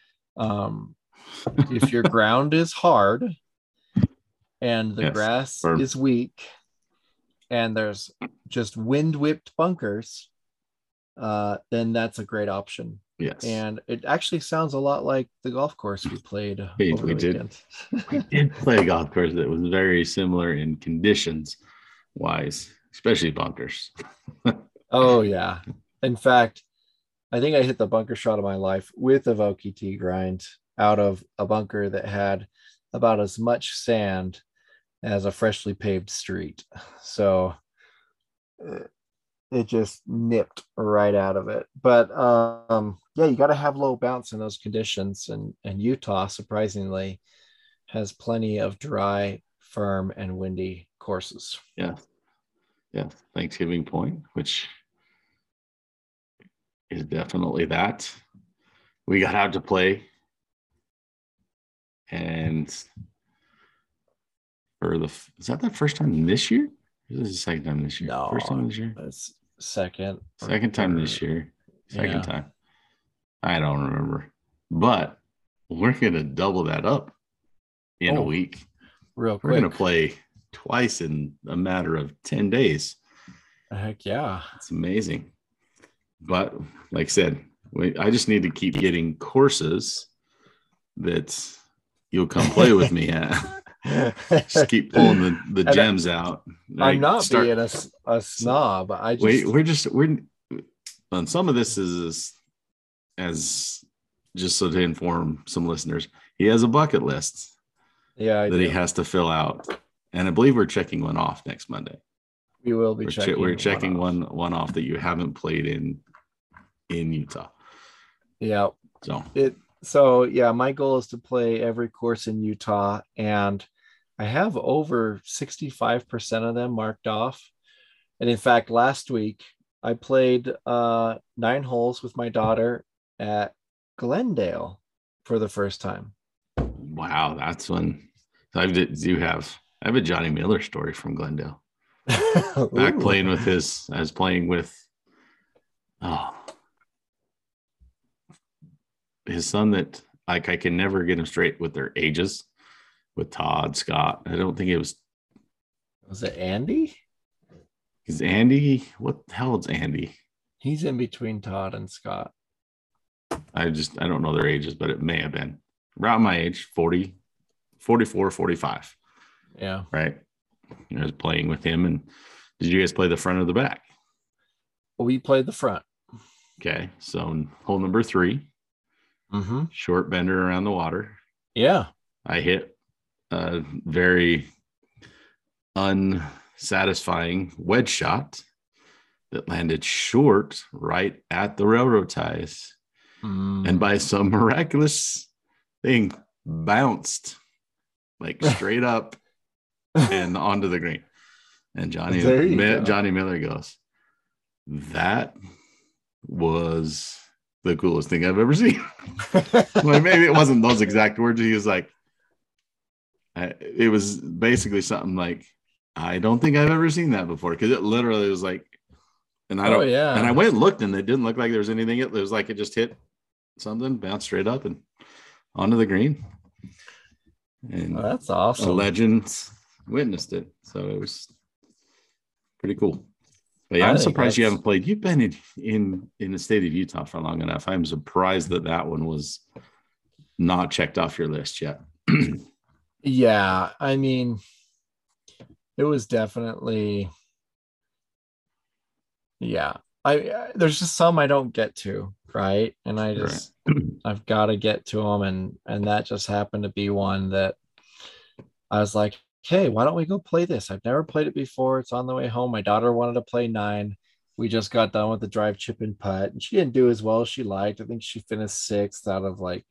if your ground is hard and the grass is weak and there's just wind whipped bunkers, then that's a great option. Yes. And it actually sounds a lot like the golf course we played over the weekend. We did play a golf course that was very similar in conditions wise, especially bunkers. Oh, yeah. In fact, I think I hit the bunker shot of my life with a Voki T grind out of a bunker that had about as much sand as a freshly paved street. So it just nipped right out of it. But yeah, you got to have low bounce in those conditions. And Utah, surprisingly, has plenty of dry, firm, and windy courses. Yeah. Yeah. Thanksgiving Point, which is definitely that. We got out to play. And is that the first time this year? This is the second time this year. No, first time this year. It's second. Second time this year. Second time. I don't remember. But we're gonna double that up in a week. Real quick. We're gonna play twice in a matter of 10 days. Heck yeah. It's amazing. But like I said, I just need to keep getting courses that you'll come play with me at. Just keep pulling the gems out. I'm not being a snob. I just we're on some of this is as just so to inform some listeners, he has a bucket list that he has to fill out, and I believe we're checking one off next Monday. We will be checking. We're checking one off that you haven't played in Utah. Yeah. So yeah, my goal is to play every course in Utah, and I have over 65% of them marked off. And in fact, last week I played 9 holes with my daughter at Glendale for the first time. Wow, that's when I have a Johnny Miller story from Glendale. Back playing with I was playing with his son that I can never get him straight with their ages, with Todd, Scott. I don't think it was it Andy? Is Andy, what the hell is Andy? He's in between Todd and Scott. I don't know their ages, but it may have been around my age, 40, 44, 45. Yeah. Right. I was playing with him. And did you guys play the front or the back? We played the front. Okay. So hole number 3, short bender around the water. Yeah. I hit a very unsatisfying wedge shot that landed short right at the railroad ties. And by some miraculous thing, bounced like straight up and onto the green. And Johnny Miller goes, "That was the coolest thing I've ever seen." Like, maybe it wasn't those exact words. He was like, it was basically something like, "I don't think I've ever seen that before," because it literally was like, and I went and looked, and it didn't look like there was anything. It was like it just hit something, bounced straight up and onto the green. And that's awesome. A legend witnessed it, so it was pretty cool. But yeah, I'm surprised you haven't played. You've been in the state of Utah for long enough. I'm surprised that one was not checked off your list yet. Yeah, I mean, it was definitely, yeah. There's just some I don't get to, right? And I've got to get to them, and that just happened to be one that I was like, hey, why don't we go play this? I've never played it before. It's on the way home. My daughter wanted to play 9. We just got done with the drive, chip, and putt, and she didn't do as well as she liked. I think she finished 6th out of like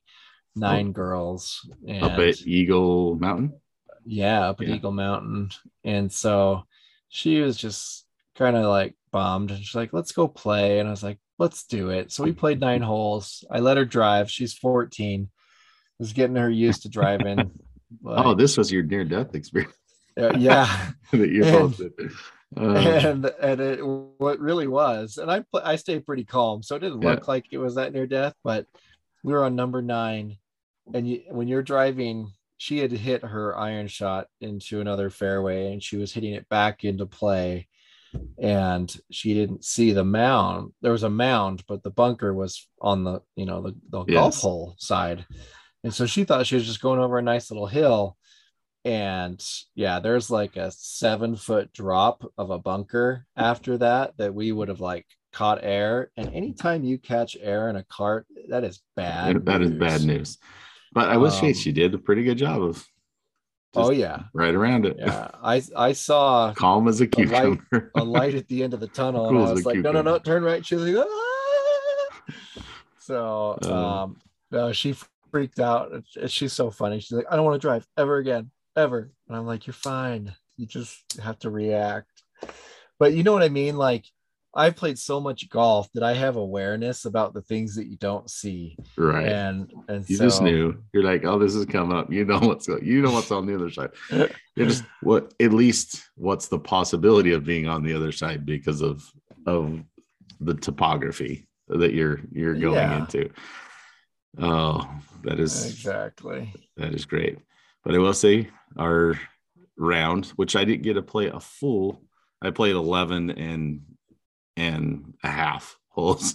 9 girls, and Up at Eagle Mountain. up at Eagle Mountain. And so she was just kind of like bummed, and she's like, let's go play. And I was like, let's do it. So we played 9 holes. I let her drive. She's 14. Was getting her used to driving. Oh, this was your near-death experience. Yeah. That you posted. And it what really was, and I stayed pretty calm, so it didn't look like it was that near death, but we were on number 9, and when you're driving, she had hit her iron shot into another fairway, and she was hitting it back into play, and she didn't see the mound. There was a mound, but the bunker was on the the golf hole side, and so she thought she was just going over a nice little hill. And there's like a 7-foot drop of a bunker after that we would have like caught air. And anytime you catch air in a cart, that is bad. That is bad news. But I will say she did a pretty good job of right around it. Yeah, I saw calm as a cucumber. a light at the end of the tunnel, and I was like, no, turn right. She was like, ah! So no, she freaked out. She's so funny. She's like, I don't want to drive ever again. Ever. And I'm like, you're fine, you just have to react. But you know what I mean, like I've played so much golf that I have awareness about the things that you don't see, right? And you just knew, you're like, oh, this is coming up, what's on the other side. You're just what's the possibility of being on the other side because of the topography that you're going into. Oh, that is great. But I will say our round, which I didn't get to play a full, I played 11 and a half holes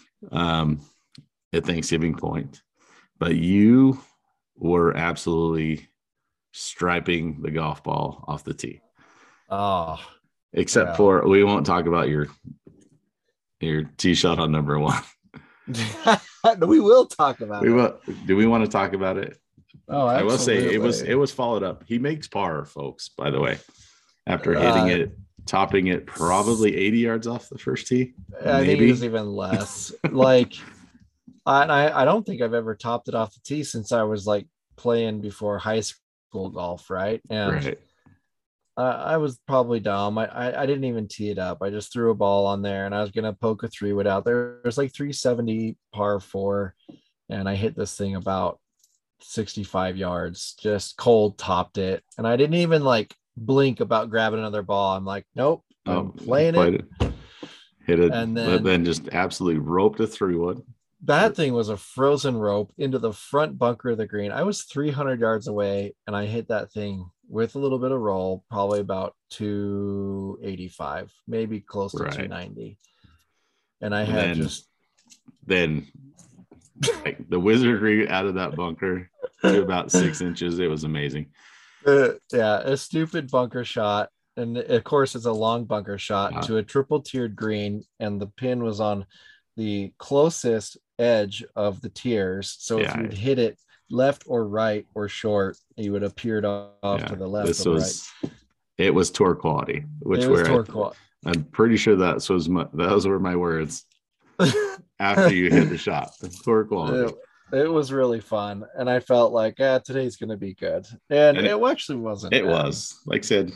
at Thanksgiving Point. But you were absolutely striping the golf ball off the tee. Oh, except for, we won't talk about your tee shot on number 1. We will talk about it. Do we want to talk about it? Oh, I will say it was followed up. He makes par, folks, by the way, after hitting it, topping it probably 80 yards off the first tee. I think it was even less. Like, I don't think I've ever topped it off the tee since I was like playing before high school golf, right? And I was probably dumb. I didn't even tee it up. I just threw a ball on there, and I was gonna poke a 3-wood out there. There's like 370 par 4, and I hit this thing about 65 yards, just cold topped it, and I didn't even like blink about grabbing another ball. I'm like, nope, I'm playing it. Hit it, and then just absolutely roped a 3-wood. That thing was a frozen rope into the front bunker of the green. I was 300 yards away, and I hit that thing with a little bit of roll, probably about 285, maybe close to 290. And I had then like the wizardry out of that bunker to about 6 inches. It was amazing. A stupid bunker shot, and of course it's a long bunker shot to a triple tiered green, and the pin was on the closest edge of the tiers. So if you'd hit it left or right or short, you would have peered off to the left or right. It was tour quality, I'm pretty sure those were my words after you hit the shot. Tour quality. It was really fun, and I felt like today's going to be good, and it actually wasn't. It was, like I said,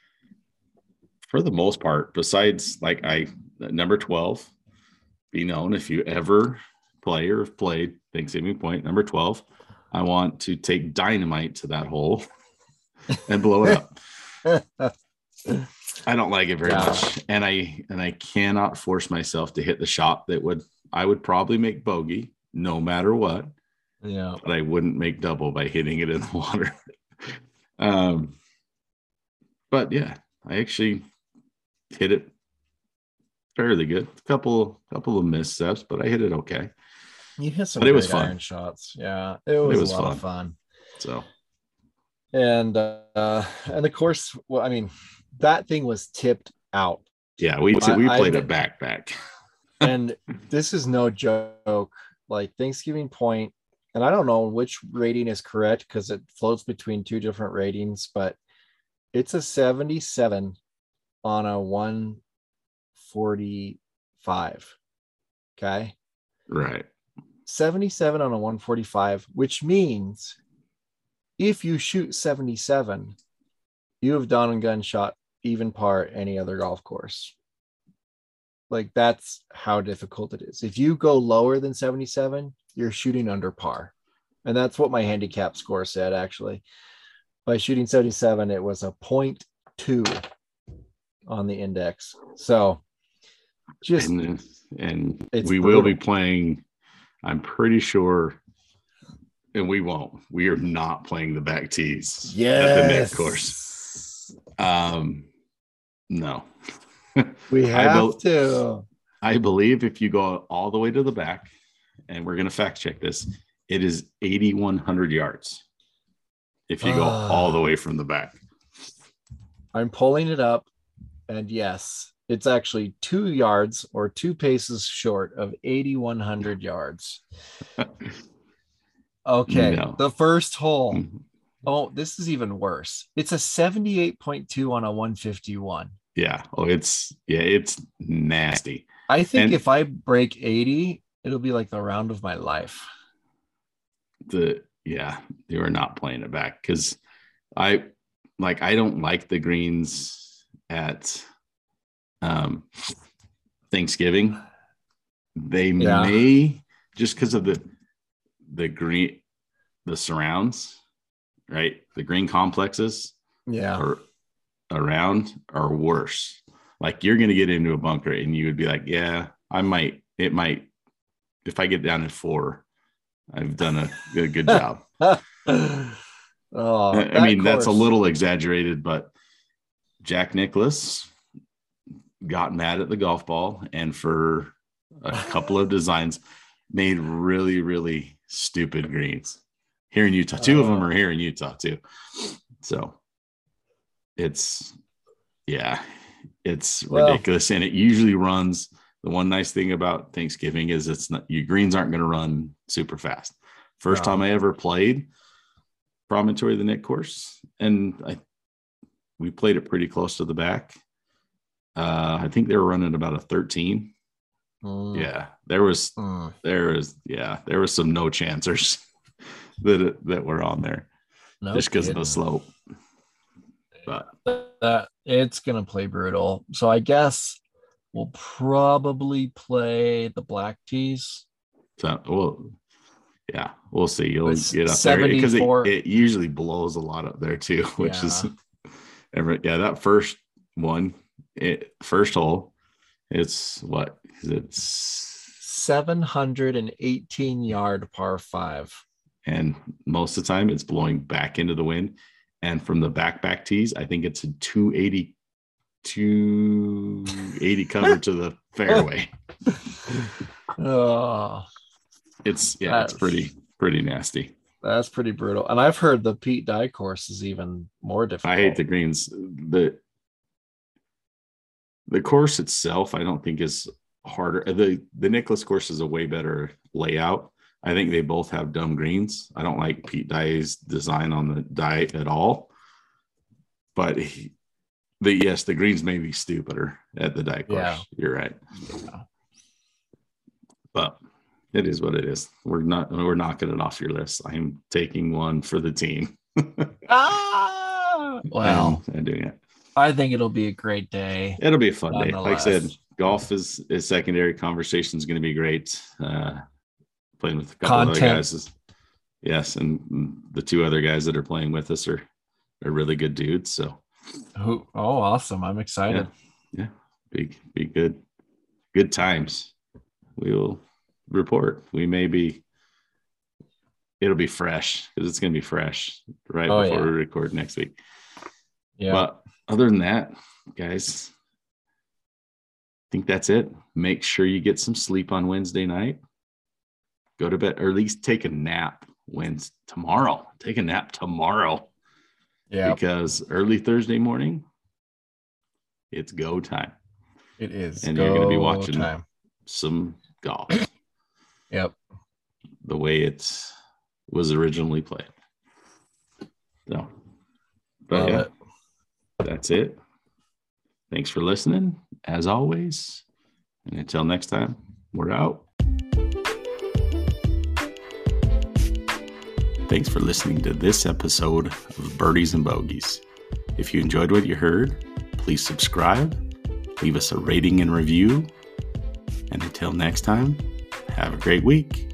for the most part, besides like number 12, be known if you ever play or have played Thanksgiving Point, number 12, I want to take dynamite to that hole and blow it up. I don't like it very much, and I cannot force myself to hit the shot that I would probably make bogey no matter what. Yeah, but I wouldn't make double by hitting it in the water. But yeah, I actually hit it fairly good. A couple of missteps, but I hit it okay. You hit some great iron shots. Yeah, it was a lot of fun. So, and of course, well, I mean, that thing was tipped out. Yeah, we played a back. And this is no joke. Like Thanksgiving Point, and I don't know which rating is correct because it floats between 2 different ratings, but it's a 77 on a 145. Okay. Right. 77 on a 145, which means if you shoot 77, you have done and gun shot even par any other golf course. Like, that's how difficult it is. If you go lower than 77, you're shooting under par. And that's what my handicap score said, actually. By shooting 77, it was a 0.2 on the index. So just and we will be playing, I'm pretty sure, and we won't. We are not playing the back tees at the net course. No. We have to. I believe if you go all the way to the back, and we're going to fact check this, it is 8,100 yards. If you go all the way from the back. I'm pulling it up, and yes, it's actually 2 yards or 2 paces short of 8,100 yards. Okay, No. The first hole. Oh, this is even worse. It's a 78.2 on a 151. Yeah. Oh, it's nasty. I think if I break 80, it'll be like the round of my life. You are not playing it back, because I don't like the greens at Thanksgiving. They may, just because of the green, the surrounds, right? The green complexes are around are worse. Like, you're going to get into a bunker and you would be like, yeah, it might, if I get down at 4, I've done a good job. I mean, that's a little exaggerated, but Jack Nicklaus got mad at the golf ball, and for a couple of designs made really, really stupid greens here in Utah. 2 of them are here in Utah too. So it's ridiculous. And it usually runs. The one nice thing about Thanksgiving is your greens aren't going to run super fast. First time I ever played Promontory of the Net course, and we played it pretty close to the back. I think they were running about a 13. Yeah, there was some no chancers that were on there, just because of the slope. But it's gonna play brutal. So I guess we'll probably play the black tees. So we'll see. You'll get up there because it usually blows a lot up there too, which is that first one. First hole, it's 718 yard par 5, and most of the time it's blowing back into the wind, and from the back tees, I think it's a 280 cover to the fairway. It's pretty nasty. That's pretty brutal. And I've heard the Pete Dye course is even more difficult. I hate the greens. The course itself, I don't think is harder. The Nicklaus course is a way better layout. I think they both have dumb greens. I don't like Pete Dye's design on the Dye at all. But the greens may be stupider at the Dye course. Yeah. You're right. Yeah. But it is what it is. We're knocking it off your list. I'm taking one for the team. Wow. I'm doing it. I think it'll be a great day. It'll be a fun day. Like I said, golf is secondary. Conversation is going to be great. Playing with a couple of other guys. Yes, and the 2 other guys that are playing with us are really good dudes. So, awesome! I'm excited. Yeah, be good. Good times. We will report. It'll be fresh because it's going to be fresh before we record next week. Yeah. But other than that, guys, I think that's it. Make sure you get some sleep on Wednesday night. Go to bed, or at least take a nap tomorrow. Take a nap tomorrow. Yeah. Because early Thursday morning, it's go time. It is. And you're going to be watching some golf. Yep. The way it was originally played. So, but that's it. Thanks for listening, as always. And until next time, we're out. Thanks for listening to this episode of Birdies and Bogeys. If you enjoyed what you heard, please subscribe, leave us a rating and review, and until next time, have a great week.